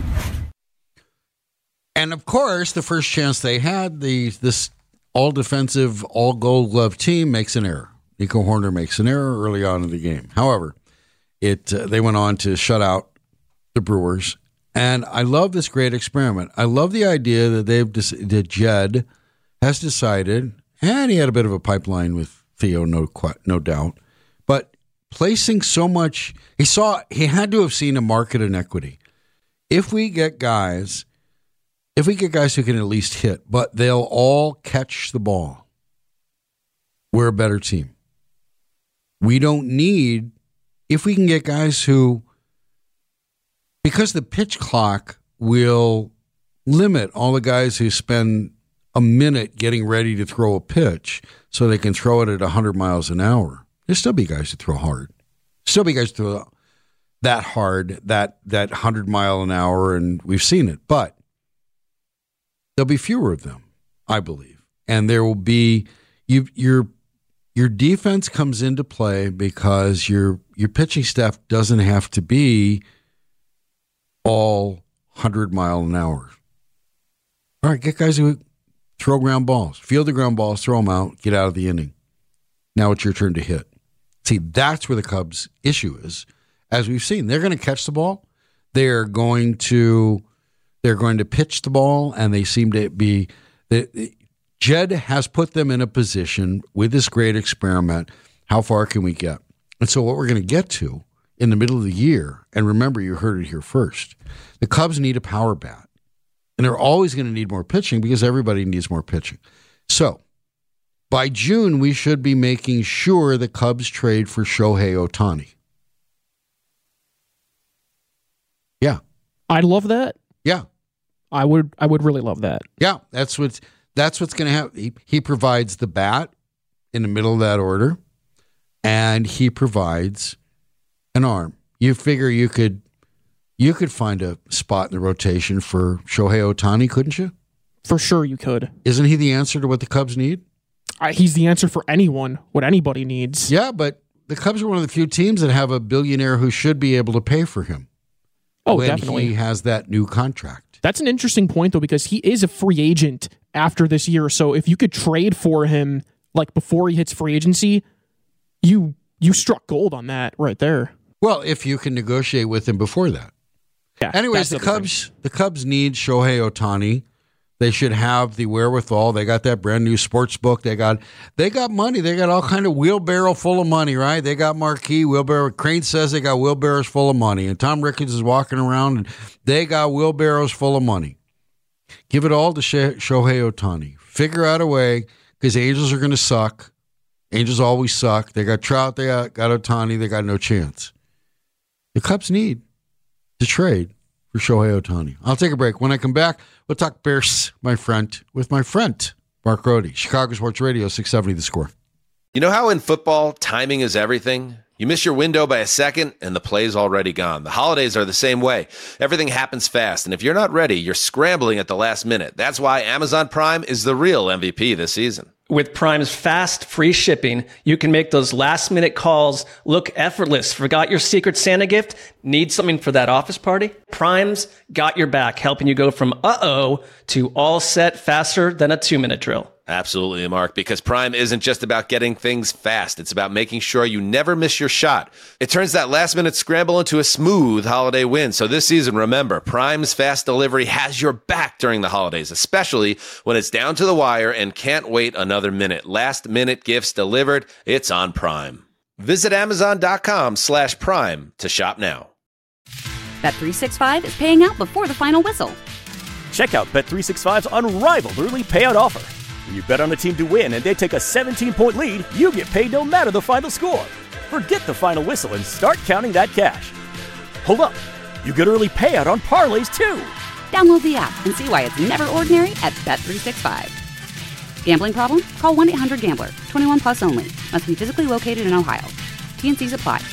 And of course, the first chance they had, the this all-defensive, all-Gold Glove team makes an error. Nico Horner makes an error early on in the game. However, it uh, they went on to shut out the Brewers. And I love this great experiment. I love the idea that they've that Jed has decided, and he had a bit of a pipeline with Theo, no no doubt, but placing so much, he saw he had to have seen a market inequity. If we get guys. If we get guys who can at least hit, but they'll all catch the ball, we're a better team. We don't need, if we can get guys who, because the pitch clock will limit all the guys who spend a minute getting ready to throw a pitch so they can throw it at one hundred miles an hour. There'll still be guys who throw hard. Still be guys who throw that hard, that, that one hundred mile an hour, and we've seen it. But there'll be fewer of them, I believe. And there will be, you, your your defense comes into play because your your pitching staff doesn't have to be all one hundred mile an hour. All right, get guys who throw ground balls, field the ground balls, throw them out, get out of the inning. Now it's your turn to hit. See, that's where the Cubs' issue is. As we've seen, they're going to catch the ball. They're going to... They're going to pitch the ball, and they seem to be – Jed has put them in a position with this great experiment, how far can we get? And so what we're going to get to in the middle of the year, and remember, you heard it here first, the Cubs need a power bat. And they're always going to need more pitching because everybody needs more pitching. So by June, we should be making sure the Cubs trade for Shohei Ohtani. Yeah. I'd love that. Yeah. I would I would really love that. Yeah, that's what's that's what's going to happen. He, he provides the bat in the middle of that order, and he provides an arm. You figure you could you could find a spot in the rotation for Shohei Ohtani, couldn't you? For sure you could. Isn't he the answer to what the Cubs need? Uh, he's the answer for anyone, what anybody needs. Yeah, but the Cubs are one of the few teams that have a billionaire who should be able to pay for him. Oh, when definitely. He has that new contract. That's an interesting point, though, because he is a free agent after this year. So if you could trade for him, like before he hits free agency, you you struck gold on that right there. Well, if you can negotiate with him before that. Yeah. Anyways, the Cubs thing. the Cubs need Shohei Ohtani. They should have the wherewithal. They got that brand new sports book. They got they got money. They got all kind of wheelbarrow full of money, right? They got marquee wheelbarrow. Crane says they got wheelbarrows full of money. And Tom Ricketts is walking around and they got wheelbarrows full of money. Give it all to Shohei Ohtani. Figure out a way, because the Angels are going to suck. Angels always suck. They got Trout. They got, got Ohtani. They got no chance. The Cubs need to trade for Shohei Ohtani. I'll take a break. When I come back, we'll talk Bears, my friend, with my friend, Mark Rohde. Chicago Sports Radio, six seventy The Score. You know how in football, timing is everything? You miss your window by a second, and the play's already gone. The holidays are the same way. Everything happens fast, and if you're not ready, you're scrambling at the last minute. That's why Amazon Prime is the real M V P this season. With Prime's fast, free shipping, you can make those last-minute calls look effortless. Forgot your Secret Santa gift? Need something for that office party? Prime's got your back, helping you go from uh-oh to all set faster than a two-minute drill. Absolutely, Mark, because Prime isn't just about getting things fast. It's about making sure you never miss your shot. It turns that last-minute scramble into a smooth holiday win. So this season, remember, Prime's fast delivery has your back during the holidays, especially when it's down to the wire and can't wait another minute. Last-minute gifts delivered, it's on Prime. Visit Amazon.com slash Prime to shop now. Bet three sixty-five is paying out before the final whistle. Check out Bet three sixty-five's unrivaled early payout offer. When you bet on a team to win and they take a seventeen-point lead, you get paid no matter the final score. Forget the final whistle and start counting that cash. Hold up. You get early payout on parlays, too. Download the app and see why it's never ordinary at Bet three sixty-five. Gambling problem? Call one eight hundred gambler. twenty-one plus only. Must be physically located in Ohio. T and C's apply.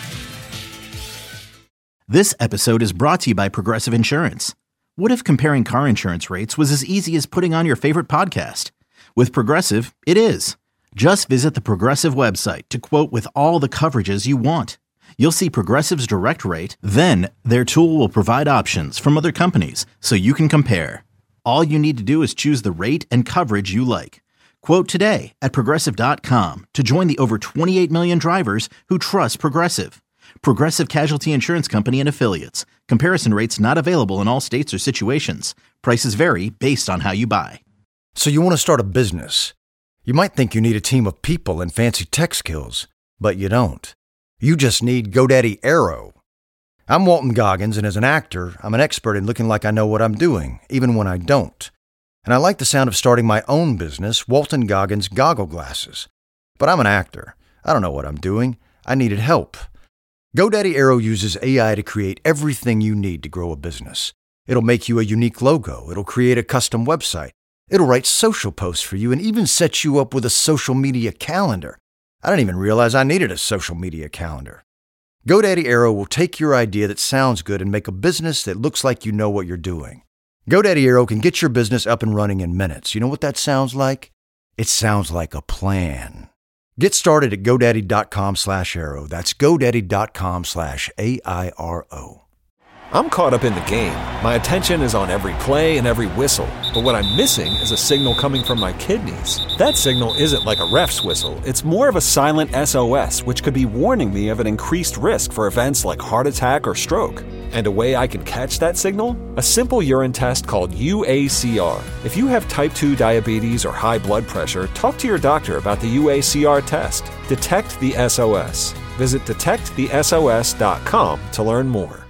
This episode is brought to you by Progressive Insurance. What if comparing car insurance rates was as easy as putting on your favorite podcast? With Progressive, it is. Just visit the Progressive website to quote with all the coverages you want. You'll see Progressive's direct rate, then their tool will provide options from other companies so you can compare. All you need to do is choose the rate and coverage you like. Quote today at Progressive dot com to join the over twenty-eight million drivers who trust Progressive. Progressive Casualty Insurance Company and Affiliates. Comparison rates not available in all states or situations. Prices vary based on how you buy. So you want to start a business. You might think you need a team of people and fancy tech skills, but you don't. You just need GoDaddy Aero. I'm Walton Goggins, and as an actor, I'm an expert in looking like I know what I'm doing, even when I don't. And I like the sound of starting my own business, Walton Goggins Goggle Glasses. But I'm an actor. I don't know what I'm doing. I needed help. GoDaddy Aero uses A I to create everything you need to grow a business. It'll make you a unique logo. It'll create a custom website. It'll write social posts for you and even set you up with a social media calendar. I didn't even realize I needed a social media calendar. GoDaddy Aero will take your idea that sounds good and make a business that looks like you know what you're doing. GoDaddy Aero can get your business up and running in minutes. You know what that sounds like? It sounds like a plan. Get started at GoDaddy.com slash Aero. That's GoDaddy.com slash A I R O. I'm caught up in the game. My attention is on every play and every whistle. But what I'm missing is a signal coming from my kidneys. That signal isn't like a ref's whistle. It's more of a silent S O S, which could be warning me of an increased risk for events like heart attack or stroke. And a way I can catch that signal? A simple urine test called U A C R. If you have type two diabetes or high blood pressure, talk to your doctor about the U A C R test. Detect the S O S. Visit detect the S O S dot com to learn more.